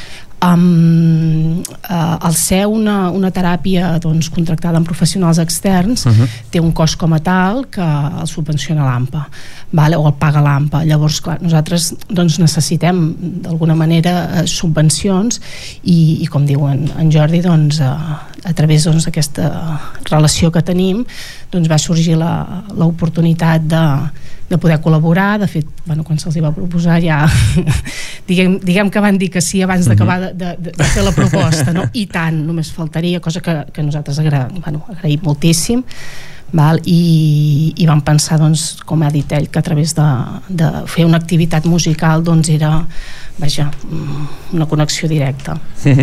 Um, uh, al ser una, una teràpia, doncs, contractada amb professionals externs, uh-huh. té un cost com a tal que el subvenciona l'AMPA, vale? O el paga l'AMPA. Llavors, clar, nosaltres, doncs, necessitem d'alguna manera subvencions i, i com diu en, en Jordi, doncs, a, a través, doncs, d'aquesta relació que tenim, doncs, va sorgir la, l'oportunitat de, de poder col·laborar. De fet, bueno, quan se'ls va proposar ja diguem, diguem que van dir que sí abans d'acabar de, de, de fer la proposta, no? I tant, només faltaria, cosa que, que nosaltres agra, bueno, agraïm moltíssim, val? I, i vam pensar, doncs, com ha dit ell, que a través de, de fer una activitat musical, doncs, era, vaja, una connexió directa. uh,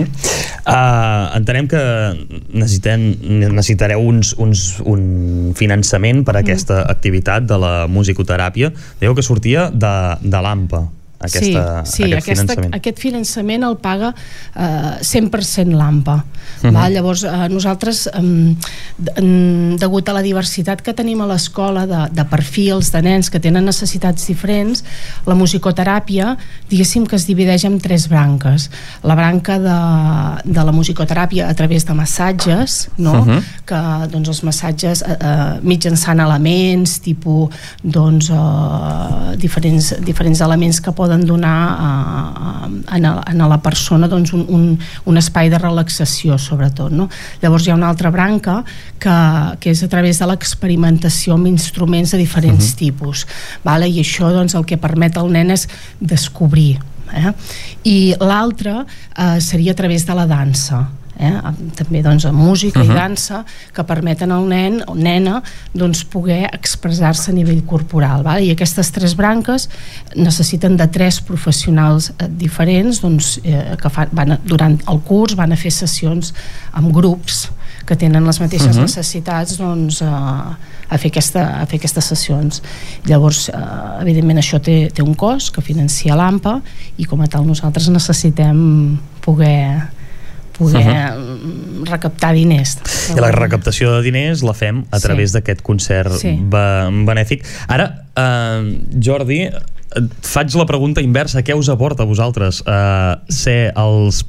entenem que necessitem, necessitareu uns, uns, un finançament per a aquesta mm. activitat de la musicoteràpia. Dèieu que sortia de, de l'AMPA. Aquesta, sí, sí, aquest, aquesta, finançament. aquest finançament el paga eh, cent per cent l'AMPA. Uh-huh. Va? Llavors, eh, nosaltres, eh, degut a la diversitat que tenim a l'escola de, de perfils de nens que tenen necessitats diferents, la musicoteràpia, diguéssim que es divideix en tres branques. La branca de, de la musicoteràpia a través de massatges, no? Uh-huh. Que, doncs, els massatges eh, eh, mitjançant elements, tipus, doncs, eh, diferents, diferents elements que poden poden donar a, a, a la persona, doncs, un, un, un espai de relaxació, sobretot, no? Llavors hi ha una altra branca que, que és a través de l'experimentació amb instruments de diferents uh-huh. tipus, vale? I això, doncs, el que permet al nen és descobrir, eh? I l'altra eh, seria a través de la dansa. Eh? També, doncs, amb música uh-huh. i dansa que permeten al nen o nena, doncs, poder expressar-se a nivell corporal, val? I aquestes tres branques necessiten de tres professionals eh, diferents, doncs, eh, que fan, van a, durant el curs van a fer sessions amb grups que tenen les mateixes uh-huh. necessitats, doncs, a, a, fer aquesta, a fer aquestes sessions. Llavors, eh, evidentment, això té, té un cost que financia l'AMPA i com a tal nosaltres necessitem poder poder uh-huh. recaptar diners. I la recaptació de diners la fem a través sí. d'aquest concert sí. benèfic. Ara, eh, Jordi, faig la pregunta inversa. Què us aporta a vosaltres eh, ser els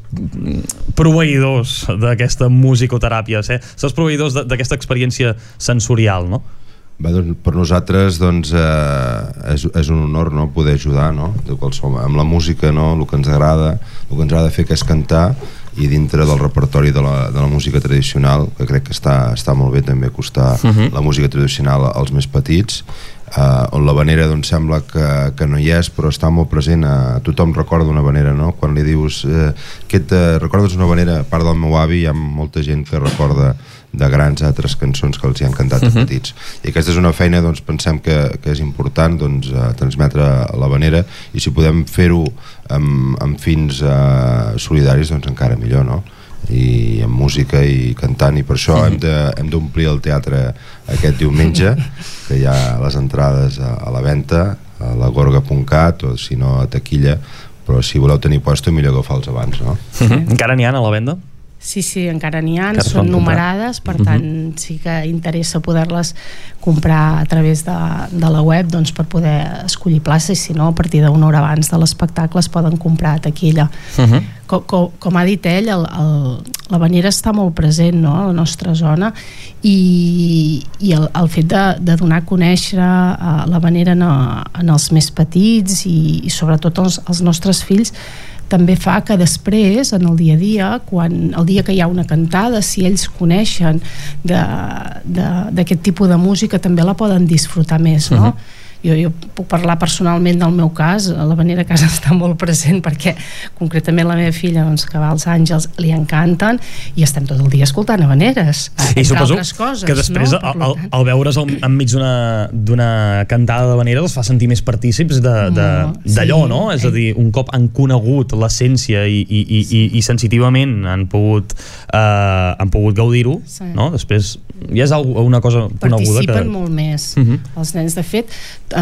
proveïdors d'aquesta musicoteràpia, ser, ser els proveïdors d'aquesta experiència sensorial, no? Bé, doncs, per nosaltres, doncs, eh, és, és un honor, no?, poder ajudar, no?, de qualsevol, amb la música, no?, el que ens agrada, el que ens agrada fer que és cantar, i dintre del repertori de la, de la música tradicional, que crec que està, està molt bé també acostar uh-huh. la música tradicional als més petits, eh, on la vanera, doncs, sembla que, que no hi és, però està molt present, a, tothom recorda una vanera, no?, quan li dius eh, que et recordes una vanera, a part del meu avi, hi ha molta gent que recorda de grans altres cançons que els hi han cantat uh-huh. a petits, i aquesta és una feina, doncs, pensem que, que és important, doncs, uh, transmetre la vanera, i si podem fer-ho amb, amb fins uh, solidaris, doncs encara millor, no? I amb música i cantant, i per això uh-huh. hem de, hem d'omplir el teatre aquest diumenge, que hi ha les entrades a, a la venda a la gorga punt cat, o si no a taquilla, però si voleu tenir puesto millor agafar-los abans, no? Uh-huh. Encara n'hi ha a la venda? Sí, sí, encara n'hi ha, Que es són poden comprar. numerades, per tant uh-huh. sí que interessa poder-les comprar a través de, de la web, doncs, per poder escollir plaça, i si no, a partir d'una hora abans de l'espectacle es poden comprar a taquilla. Uh-huh. Com, com, com ha dit ell, el, el, l'Havanera està molt present, no?, a la nostra zona, i, i el, el fet de, de donar a conèixer uh, l'Havanera en, en els més petits i, i sobretot els, els nostres fills, també fa que després, en el dia a dia, quan el dia que hi ha una cantada, si ells coneixen d'aquest tipus de música, també la poden disfrutar més, no? Uh-huh. Jo, jo puc parlar personalment del meu cas. L'Havanera a casa està molt present perquè concretament la meva filla, doncs, que va als Àngels, li encanten i estem tot el dia escoltant habaneres, I entre suposo altres coses, que després no? al, al, al veure's al, enmig d'una, d'una cantada d'habaneres els fa sentir més partícips d'allò, sí. no? És a dir, un cop han conegut l'essència i, i, i, i, i sensitivament han pogut eh, han pogut gaudir-ho, sí. no? Després ja és una cosa coneguda. Participen que... molt més. Uh-huh. Els nens, de fet,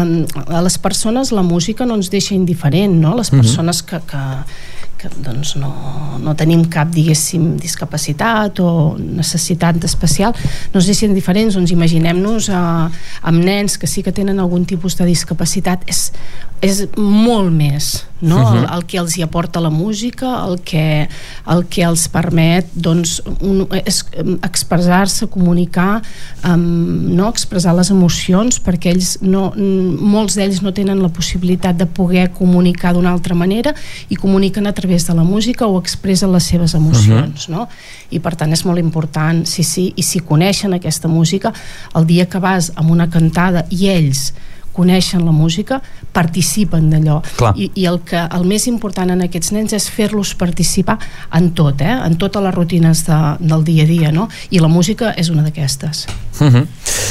a les persones la música no ens deixa indiferent, no? Les persones que, que, que doncs no, no tenim cap, diguéssim, discapacitat o necessitat especial, no ens deixen diferents. Doncs imaginem-nos eh, amb nens que sí que tenen algun tipus de discapacitat, és, és molt més, no? Uh-huh. el, el que els hi aporta la música, el que, el que els permet, doncs, un, és expressar-se, comunicar, um, no? Expressar les emocions, perquè ells no, molts d'ells no tenen la possibilitat de poder comunicar d'una altra manera i comuniquen a través de la música o expressen les seves emocions, uh-huh. no? I per tant és molt important, sí, sí, i si coneixen aquesta música, el dia que vas amb una cantada i ells coneixen la música, participen d'allò. I, i el, que, el més important en aquests nens és fer-los participar en tot, eh? En totes les rutines de, del dia a dia, no? I la música és una d'aquestes. Uh-huh.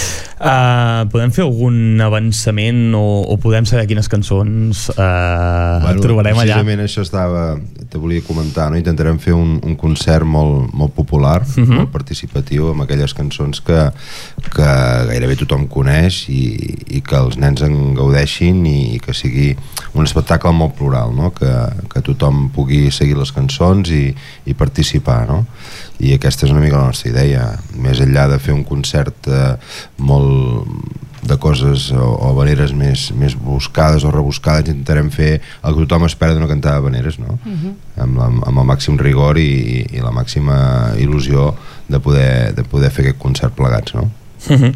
Uh, podem fer algun avançament o, o podem saber quines cançons uh, bueno, trobarem allà? Precisament això estava, te volia comentar, no? Intentarem fer un, un concert molt, molt popular, uh-huh. molt participatiu, amb aquelles cançons que, que gairebé tothom coneix i, i que els nens en gaudeixin i, i que sigui un espectacle molt plural, no? Que, que tothom pugui seguir les cançons i, i participar, no? I aquesta és una mica la nostra idea, més enllà de fer un concert eh, molt de coses o, o habaneres més, més buscades o rebuscades, intentarem fer el que tothom espera d'una cantada d'habaneres, no? Uh-huh. amb, la, amb el màxim rigor i, i la màxima il·lusió de poder, de poder fer aquest concert plegats, no? Uh-huh.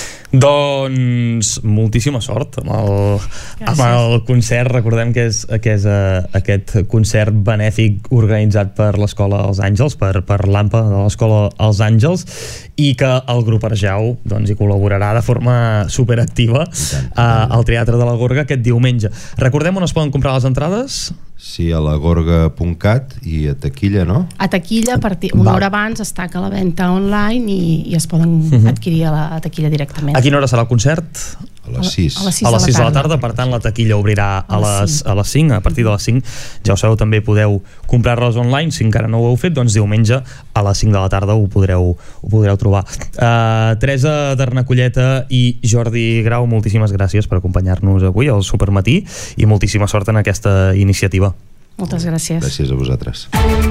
Doncs moltíssima sort amb el, amb el concert. Recordem que és, que és uh, aquest concert benèfic organitzat per l'Escola Els Àngels, per, per l'AMPA de l'Escola Els Àngels, i que el grup Arjau doncs, hi col·laborarà de forma superactiva uh, al Teatre de la Gorga aquest diumenge. Recordem on es poden comprar les entrades? Sí, a la gorga punt cat i a taquilla, no? A taquilla, a partir, una hora abans es taca la venda online i, i es poden uh-huh. adquirir a la a taquilla directament. A quina hora serà el concert? A les sis. A les sis, a les sis de, la de la tarda, per tant la taquilla obrirà a, a, les, a les cinc, a partir de les cinc. Ja ho sabeu, també podeu comprar-les online, si encara no ho heu fet, doncs diumenge a les cinc de la tarda ho podreu, ho podreu trobar. Uh, Teresa Darnacolleta i Jordi Grau, moltíssimes gràcies per acompanyar-nos avui al Supermatí i moltíssima sort en aquesta iniciativa. Moltes gràcies. Gràcies a vosaltres.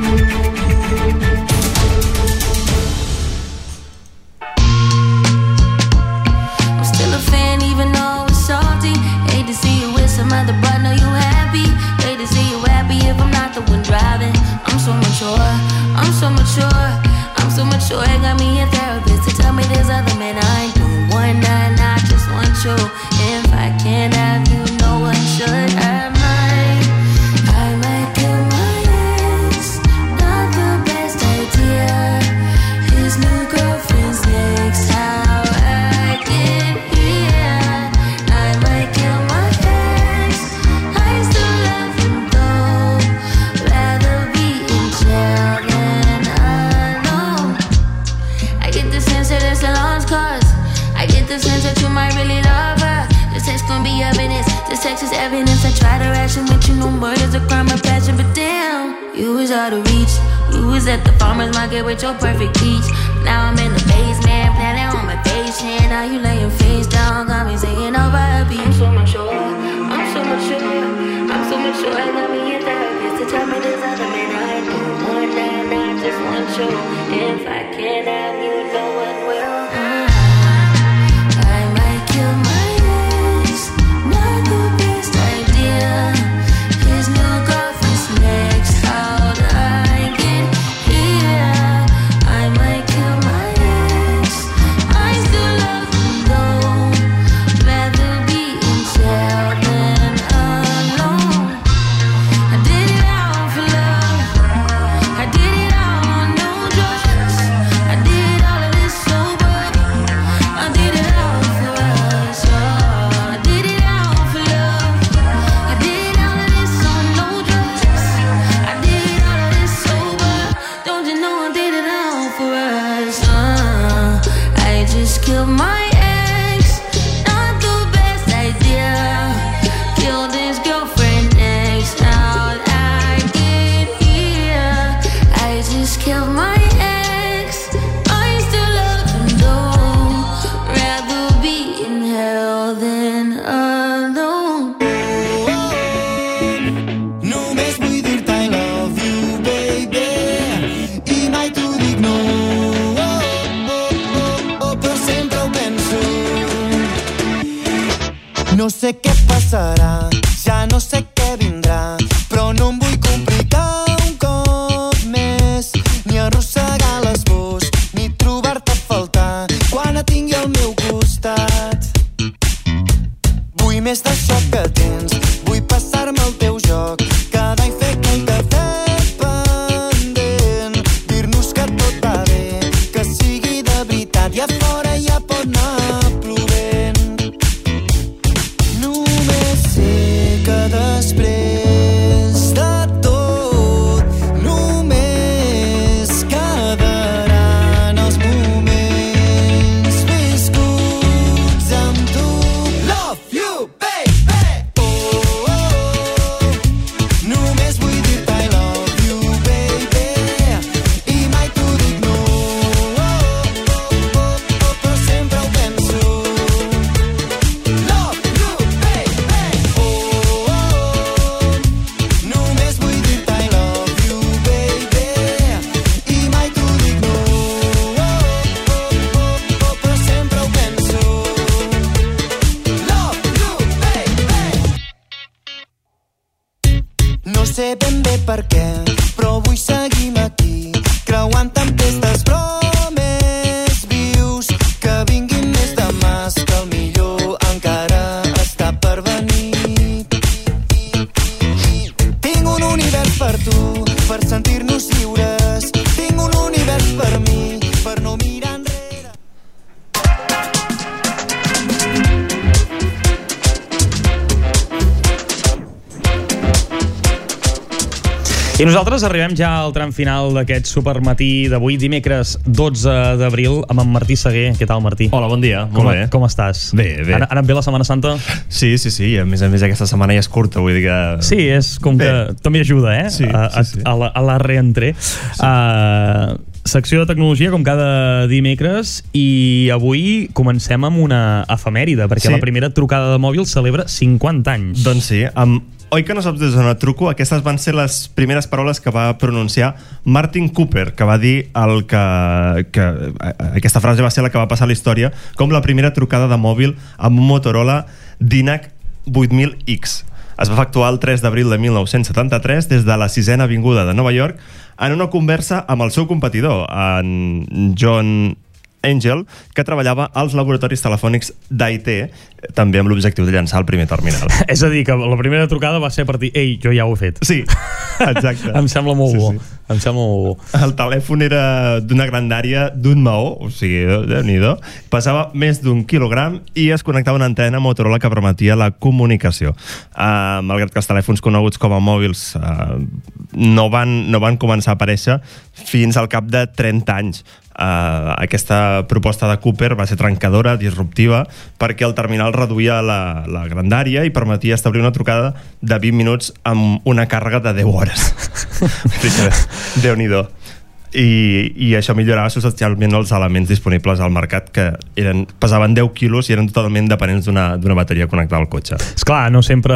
I'm so mature, I'm so mature. It got me a therapist to tell me there's other men I don't want that, and I just want you. If I can't have you, no one should have mine. I might kill my ex, not the best idea. His new girlfriend's next, how I get here. I might kill my ex, I still love him though. Rather be in jail than alone. I get the sense that it's a lost cause. I get the sense that you might really love her. This text gon' be evidence. This text is evidence. I try to ration with you, no murder's a crime of passion, but damn, you was out of reach. You was at the farmer's market with your perfect peach. Now I'm in the basement, planning on my patient. Now you laying face down, got me singing over a beat. I'm so mature, I'm so mature, I'm so mature. I got me a therapist to tell me there's other men I don't want that, and I just want you. show. If I can't have you, no one will. I might kill my ex, not the best idea. His new girlfriend's next, how'd I get here? I might kill my ex, I still love him though. Rather be in jail than alone. I did it all for love, I did it all on no drugs. I did all of this sober, I did it all for us. Oh, I did it all for love, I did all of this on no drugs. I did all of this sober, don't you know I did it all for us. uh, I just killed my ex, not the best idea. Killed his girlfriend next, how'd I get here? I just killed my ex, I still love him though. Rather be in hell than alone. Només vull dir-te I love you, baby, i mai t'ho dic no. Oh, oh, oh, oh, però sempre ho penso. No sé què passarà, ja no sé què vindrà, però no em vull complicar un cop més, ni arrossegar les boscs, ni trobar-te a faltar quan et tingui al meu costat. Vull més d'això que tens, vull passar-me el teu joc, cada any fer aquell cafè pendent, dir-nos que tot va bé, que sigui de veritat i a fora ja pot anar plovent. Només sé que després de tot només quedaran els moments viscuts amb tu. Love you, baby! Oh, oh, oh. Només vull dir-te I love you, baby, i mai t'ho dic no. Oh, oh, oh, oh, però sempre ho penso. Love you, baby! Oh, oh, oh. Només vull dir-te I love you, baby, i mai t'ho dic no. Oh, oh, oh, oh, però sempre ho penso. Love you, baby! No sé ben bé per què, però vull seguir aquí, creuant tempestes però més vius, que vinguin més demà, que el millor encara està per venir. Tinc un univers per tu, per sentir-nos lliures, tinc un univers per mi, per no mirar enrere. I nosaltres arribem ja al tram final d'aquest supermatí d'avui, dimecres dotze d'abril, amb en Martí Seguer. Què tal, Martí? Hola, bon dia. Com, Molt bé. com estàs? Bé, bé. Ha, ha anat bé la Setmana Santa? Sí, sí, sí. A més a més, aquesta setmana ja és curta, vull dir que... Sí, és com bé. Que també ajuda, eh? Sí, a, a, sí, sí. a, la, a la reentré. Sí. Uh, secció de tecnologia, com cada dimecres, i avui comencem amb una efemèride, perquè Sí. la primera trucada de mòbil celebra cinquanta anys. Doncs sí, amb... Oi que no saps des d'on et truco? Aquestes van ser les primeres paraules que va pronunciar Martin Cooper, que va dir el que, que aquesta frase va ser la que va passar a la història com la primera trucada de mòbil amb un Motorola DINAC vuit mil X. Es va efectuar el tres d'abril de mil nou-cents setanta-tres des de la sisena avinguda de Nova York en una conversa amb el seu competidor, en John Angel, que treballava als laboratoris telefònics d'A I T, també amb l'objectiu de llançar el primer terminal. És a dir, que la primera trucada va ser per dir ei, jo ja ho he fet. Sí, exacte. Em sembla molt Sí, bo. sí. Em sembla molt bo. El telèfon era d'una grandària d'un maó, o sigui, déu-n'hi-do, pesava més d'un quilogram i es connectava a una antena Motorola que permetia la comunicació. Uh, malgrat que els telèfons coneguts com a mòbils uh, no, van, no van començar a aparèixer fins al cap de trenta anys. Uh, aquesta proposta de Cooper va ser trencadora, disruptiva, perquè el terminal reduïa la, la grandària i permetia establir una trucada de vint minuts amb una càrrega de deu hores. Déu-n'hi-do. i, i això millorava substancialment els elements disponibles al mercat, que eren, pesaven deu quilos i eren totalment dependents d'una d'una bateria connectada al cotxe. Esclar, no sempre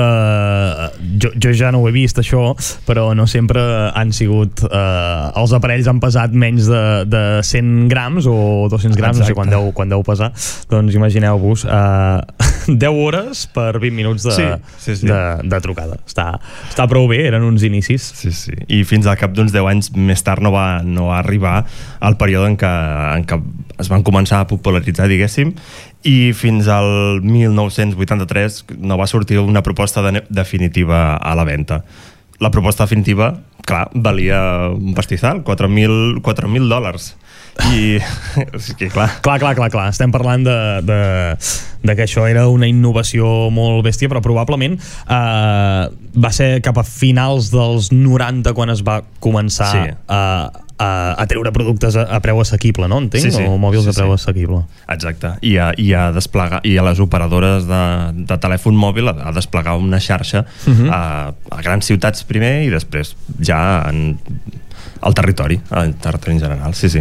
jo, jo ja no ho he vist això, però no sempre han sigut eh, els aparells han pesat menys de, de cent grams o dos-cents grams. Exacte. No sé quan deu, quan deu pesar, doncs imagineu-vos eh, deu hores per vint minuts de, sí, sí, sí. de, de trucada. Està, està prou bé, eren uns inicis. Sí, sí. I fins al cap d'uns deu anys més tard no va, no va arribar al període en què, en què es van començar a popularitzar, diguéssim, i fins al mil nou-cents vuitanta-tres no va sortir una proposta de, definitiva a la venda. La proposta definitiva, clar, valia un pastizal, quatre mil dòlars. I és que clar. Clar, clar, clar, clar. Estem parlant de, de, de que això era una innovació molt bèstia, però probablement eh, va ser cap a finals dels noranta quan es va començar sí. a, a, a treure productes a, a preu assequible, no? Entenc? Sí, sí. O mòbils sí, a preu sí. assequible. Exacte. I a, i a desplegar, i a les operadores de, de telèfon mòbil a, a desplegar una xarxa uh -huh. a, a grans ciutats primer i després ja en al territori, al territori en general, sí, sí.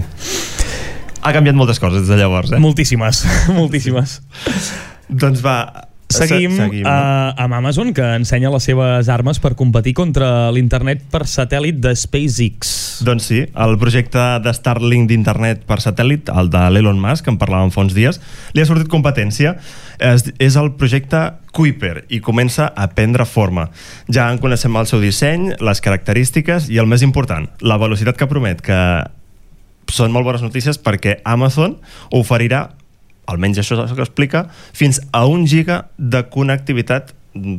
Ha canviat moltes coses des de llavors, eh? Moltíssimes, moltíssimes. Doncs va... Seguim, seguim no? uh, amb Amazon, que ensenya les seves armes per competir contra l'internet per satèl·lit de SpaceX. Doncs sí, el projecte de Starlink d'internet per satèl·lit, el de l'Elon Musk, que en parlàvem fa uns dies, li ha sortit competència. És, és el projecte Kuiper i comença a prendre forma. Ja en coneixem el seu disseny, les característiques i el més important, la velocitat que promet, que són molt bones notícies perquè Amazon oferirà, almenys això és el que explica, fins a un giga de connectivitat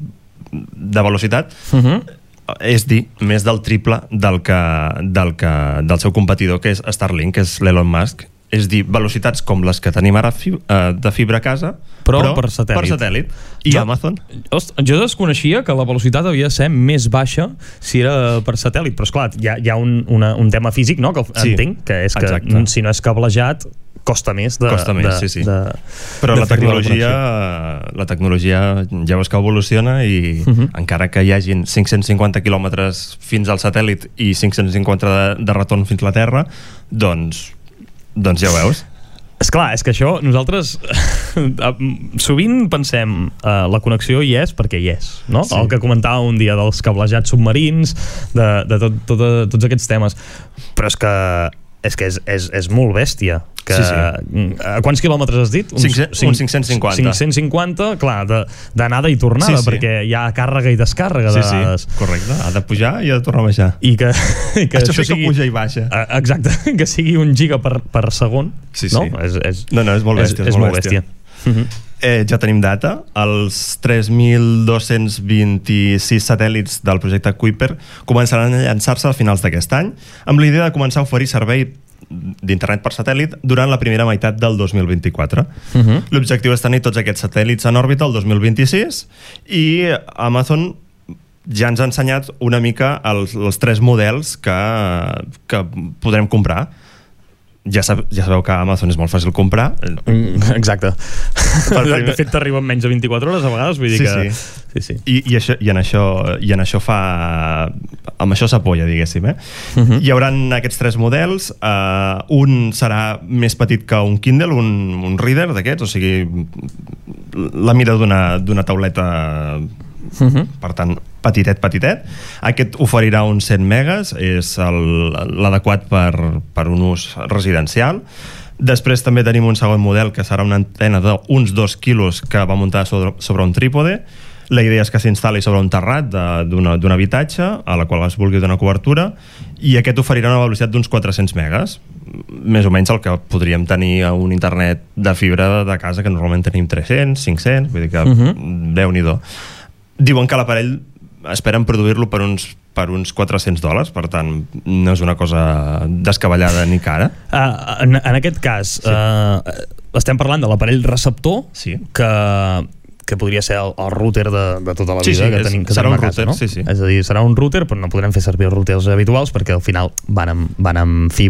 de velocitat, uh-huh. és dir, més del triple del, que, del, que, del seu competidor, que és Starlink, que és l'Elon Musk. És dir, velocitats com les que tenim ara fi, uh, de fibra a casa, però, però per satèl·lit. Per satèl·lit. I jo, Amazon? Jo desconeixia que la velocitat havia de ser més baixa si era per satèl·lit, però esclar, hi ha, hi ha un, una, un tema físic, no?, que sí, entenc, que és que exacte. Si no és cablejat costa més de, costa més, de, sí, sí. de, però de la tecnologia la tecnologia ja veus que evoluciona i uh-huh. encara que hi hagin cinc-cents cinquanta quilòmetres fins al satèl·lit i cinc-cents cinquanta de, de retorn fins a la Terra, doncs doncs ja ho veus. Esclar, és que això nosaltres sovint pensem uh, la connexió hi és perquè hi és, no? Sí. El que comentava un dia dels cablejats submarins, de, de tot, tot, tots aquests temes, però és que és que és, és, és molt bèstia que, sí, sí. A quants quilòmetres has dit? Uns, cinc, uns cinc-cents cinquanta. cinc-cents cinquanta, clar, d'anada i tornada, sí, sí. perquè hi ha càrrega i descàrrega de sí, dades. Sí, correcte, ha de pujar i ha de tornar a baixar. I que, i que això, això sigui, que puja i baixa. Exacte, que sigui un giga per, per segon. Sí, sí. No? És, és, no, no, és molt bèstia. És, és, és molt bèstia. bèstia. Uh-huh. Eh, ja tenim data. Els tres mil dos-cents vint-i-sis satèl·lits del projecte Kuiper començaran a llançar-se a finals d'aquest any, amb la idea de començar a oferir servei d'internet per satèl·lit durant la primera meitat del dos mil vint-i-quatre. Uh-huh. L'objectiu és tenir tots aquests satèl·lits en òrbita el dos mil vint-i-sis i Amazon ja ens ha ensenyat una mica els, els tres models que, que podrem comprar. Ja, sab, ja sabeu que a Amazon és molt fàcil comprar. Exacte. De, de fet t'arriba en menys de vint-i-quatre hores a vegades, vull dir sí, que... Sí. Sí, sí. I, i, això, i, en això, i en això fa... amb això s'apoya, diguéssim, eh? Uh-huh. Hi haurà aquests tres models. Uh, un serà més petit que un Kindle, un, un reader d'aquests, o sigui, la mida d'una, d'una tauleta... Uh-huh. Per tant, petitet, petitet. Aquest oferirà uns cent megas, és l'adequat per, per un ús residencial. Després també tenim un segon model que serà una antena d'uns dos quilos que va muntar sobre, sobre un trípode. La idea és que s'instal·li sobre un terrat d'un habitatge a la qual es vulgui donar cobertura, i aquest oferirà una velocitat d'uns quatre-cents megas, més o menys el que podríem tenir a un internet de fibra de casa, que normalment tenim tres-cents, cinc-cents, vull dir que uh-huh. Déu-n'hi-do. Diuen que l'aparell esperen produir-lo per uns, per uns quatre-cents dòlars, per tant no és una cosa descabellada ni cara. Uh, en, en aquest cas sí. uh, estem parlant de l'aparell receptor, sí. que, que podria ser el, el router de, de tota la vida, sí, sí, que és, tenim, que serà tenim un a casa, router, no? Sí, sí. És a dir, serà un router, però no podrem fer servir els routers habituals perquè al final van amb, van amb fibra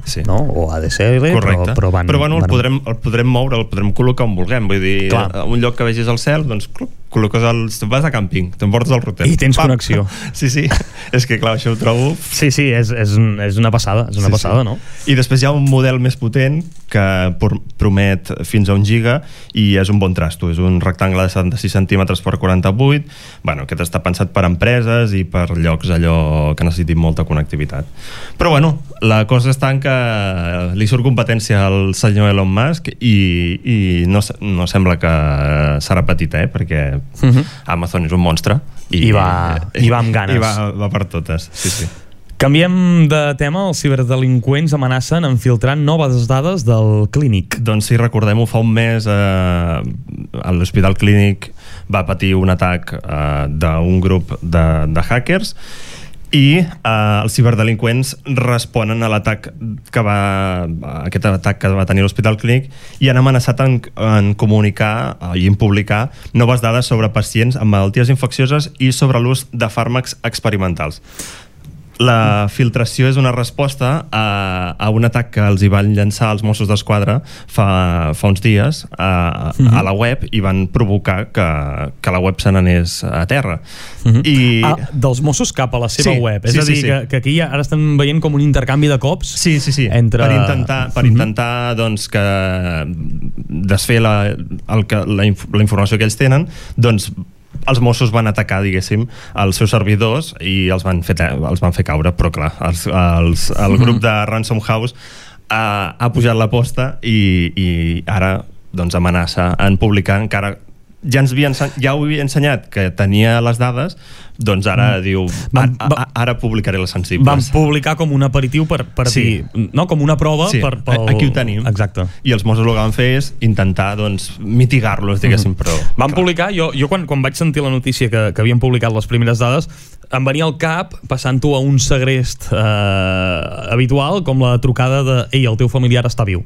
sí. no? O A D S L, però, però van... Però bueno, van... el, podrem, el podrem moure, el podrem col·locar on vulguem. Vull dir, Clar. un lloc que vegis al cel, doncs col·loques el... vas a càmping, t'emportes el router. I tens Pam. connexió. Sí, sí. És que clar, això ho trobo... Sí, sí, és, és, és una passada, és una sí, passada, sí. no? I després hi ha un model més potent que promet fins a un giga i és un bon trasto, és un rectangle de setanta-sis centímetres per quaranta-vuit. Bueno, aquest està pensat per empreses i per llocs allò que necessitin molta connectivitat. Però bueno, la cosa està en que li surt competència al senyor Elon Musk i, i no, no sembla que serà petita, eh? Perquè uh-huh. Amazon és un monstre i, I, va, i va amb ganes i va, va per totes, sí, sí. Canviem de tema, els ciberdelinqüents amenacen en filtrar noves dades del Clínic. Doncs sí, recordem-ho, fa un mes eh, l'Hospital Clínic va patir un atac eh, d'un grup de, de hackers i eh, els ciberdelinqüents responen a l'atac que va aquest atac que va tenir l'Hospital Clínic i han amenaçat en, en comunicar i en publicar noves dades sobre pacients amb malalties infeccioses i sobre l'ús de fàrmacs experimentals. La filtració és una resposta a, a un atac que els hi van llançar els Mossos d'Esquadra fa, fa uns dies a, uh-huh. a la web i van provocar que, que la web se n'anés a terra. Uh-huh. I... Ah, dels Mossos cap a la seva sí, web. És sí, a dir, sí, sí. Que, que aquí ja ara estan veient com un intercanvi de cops. Sí, sí, sí. Entre... Per intentar, per intentar doncs, que desfer la, el que, la, inf la informació que ells tenen, doncs els Mossos van atacar, diguéssim, els seus servidors i els van fer, els van fer caure, però clar, els, els, el grup de Ransom House ha, ha pujat la posta i, i ara doncs amenaça en publicar encara ja ens havia ja ho havia ensenyat que tenia les dades, doncs ara mm. diu, van, a, a, ara publicaré les sensibles. Van publicar com un aperitiu per, per sí. dir, no, com una prova sí. per, pel... Aquí ho tenim. Exacte. I els Mossos el que van fer és intentar doncs, mitigar-los, diguéssim, però... Van clar. publicar, jo, jo quan, quan vaig sentir la notícia que, que havien publicat les primeres dades, em venia al cap, passant-ho a un segrest eh, habitual, com la trucada de ei, el teu familiar està viu.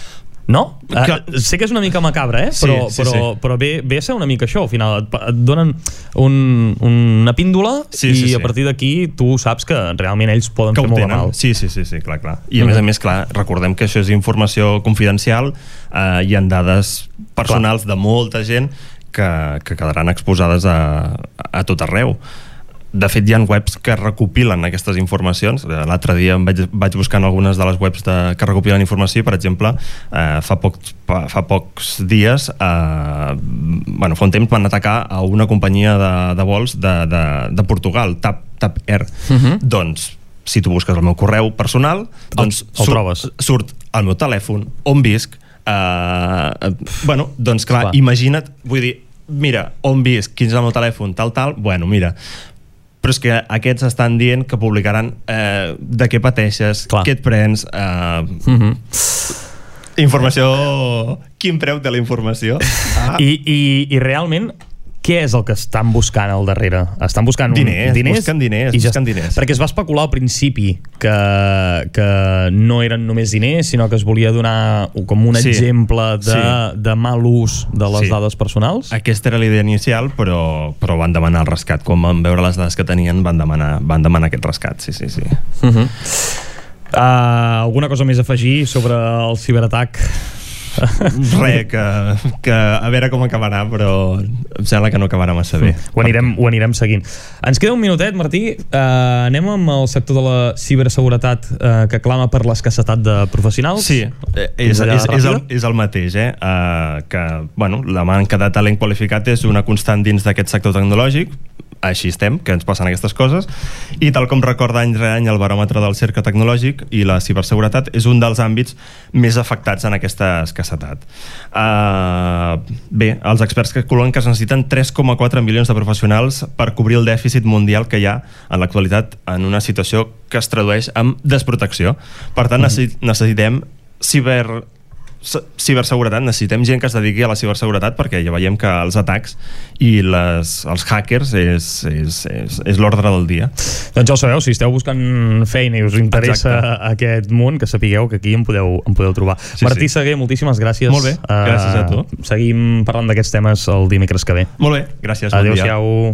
No? Que... Uh, sé que és una mica macabre, eh? Però, sí, sí, però, sí. però ve, ve a ser una mica això. Al final et, et donen un, una píndola sí, i sí, sí. a partir d'aquí tu saps que realment ells poden que fer molt de mal. Sí, sí, sí, sí, clar, clar. I a mm. més a més, clar, recordem que això és informació confidencial, eh, hi ha dades personals clar. de molta gent que, que quedaran exposades a, a tot arreu. De fet, hi ha webs que recopilen aquestes informacions. L'altre dia em vaig, vaig buscant algunes de les webs de, que recopilen informació. Per exemple, eh, fa, pocs, fa pocs dies eh, bueno, fa un temps van atacar a una companyia de, de vols de, de, de Portugal, TAP, TAP Air. Uh-huh. Doncs, si tu busques el meu correu personal, doncs el, el surt, trobes. Surt el meu telèfon, on visc, eh, bueno, doncs clar, clar, imagina't, vull dir, mira, on visc, quin és el meu telèfon, tal, tal, bueno, mira, però és que aquests estan dient que publicaran eh, de què pateixes, clar. què et prens, eh, uh-huh. informació, quin preu té la informació. Ah. I, i, i realment què és el que estan buscant al darrere? Estan buscant diners, un, diners, busquen diners, i ja, busquen diners. Perquè es va especular al principi que, que no eren només diners, sinó que es volia donar com un sí, exemple de, sí. de mal ús de les sí. dades personals. Aquesta era la idea inicial, però, però van demanar el rescat. Quan van veure les dades que tenien, van demanar, van demanar aquest rescat, sí, sí, sí. Uh-huh. uh, alguna cosa més a afegir sobre el ciberatac? Res, que, que a veure com acabarà, però em sembla que no acabarà massa bé. Ho anirem, ho anirem seguint. Ens queda un minutet, Martí. Uh, anem amb el sector de la ciberseguretat uh, que clama per l'escassetat de professionals. Sí, és, és, és, el, és el mateix, eh? Uh, que, bueno, la manca de talent qualificat és una constant dins d'aquest sector tecnològic. Així estem, que ens passen aquestes coses, i tal com recorda any rere any el baròmetre del cercle tecnològic, i la ciberseguretat és un dels àmbits més afectats en aquesta escassetat. Uh, bé, els experts calculen que es necessiten tres coma quatre milions de professionals per cobrir el dèficit mundial que hi ha en l'actualitat en una situació que es tradueix en desprotecció. Per tant, mm. necessitem ciber ciberseguretat, necessitem gent que es dediqui a la ciberseguretat, perquè ja veiem que els atacs i les, els hackers és, és, és, és l'ordre del dia. Doncs ja ho sabeu, si esteu buscant feina i us interessa Exacte. aquest món, que sapigueu que aquí em podeu, em podeu trobar. Sí, Martí sí. Seguer, moltíssimes gràcies. Molt bé, gràcies a tu. Uh, seguim parlant d'aquests temes el dimecres que ve. Molt bé, gràcies. Adéu-siau.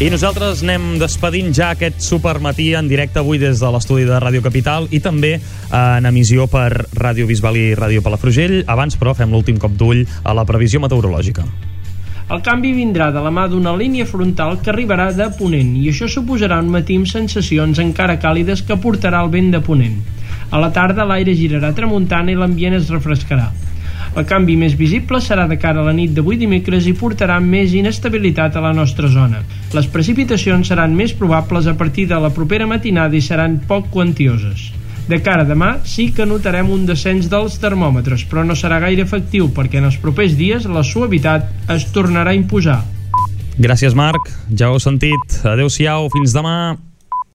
I nosaltres anem despedint ja aquest supermatí en directe avui des de l'estudi de Ràdio Capital i també en emissió per Ràdio Bisbal i Ràdio Palafrugell. Abans, però, fem l'últim cop d'ull a la previsió meteorològica. El canvi vindrà de la mà d'una línia frontal que arribarà de ponent i això suposarà un matí amb sensacions encara càlides que portarà el vent de ponent. A la tarda l'aire girarà tramuntana i l'ambient es refrescarà. El canvi més visible serà de cara a la nit d'avui dimecres i portarà més inestabilitat a la nostra zona. Les precipitacions seran més probables a partir de la propera matinada i seran poc quantioses. De cara a demà sí que notarem un descens dels termòmetres, però no serà gaire efectiu perquè en els propers dies la suavitat es tornarà a imposar. Gràcies, Marc. Ja ho heu sentit. Adéu-siau, fins demà.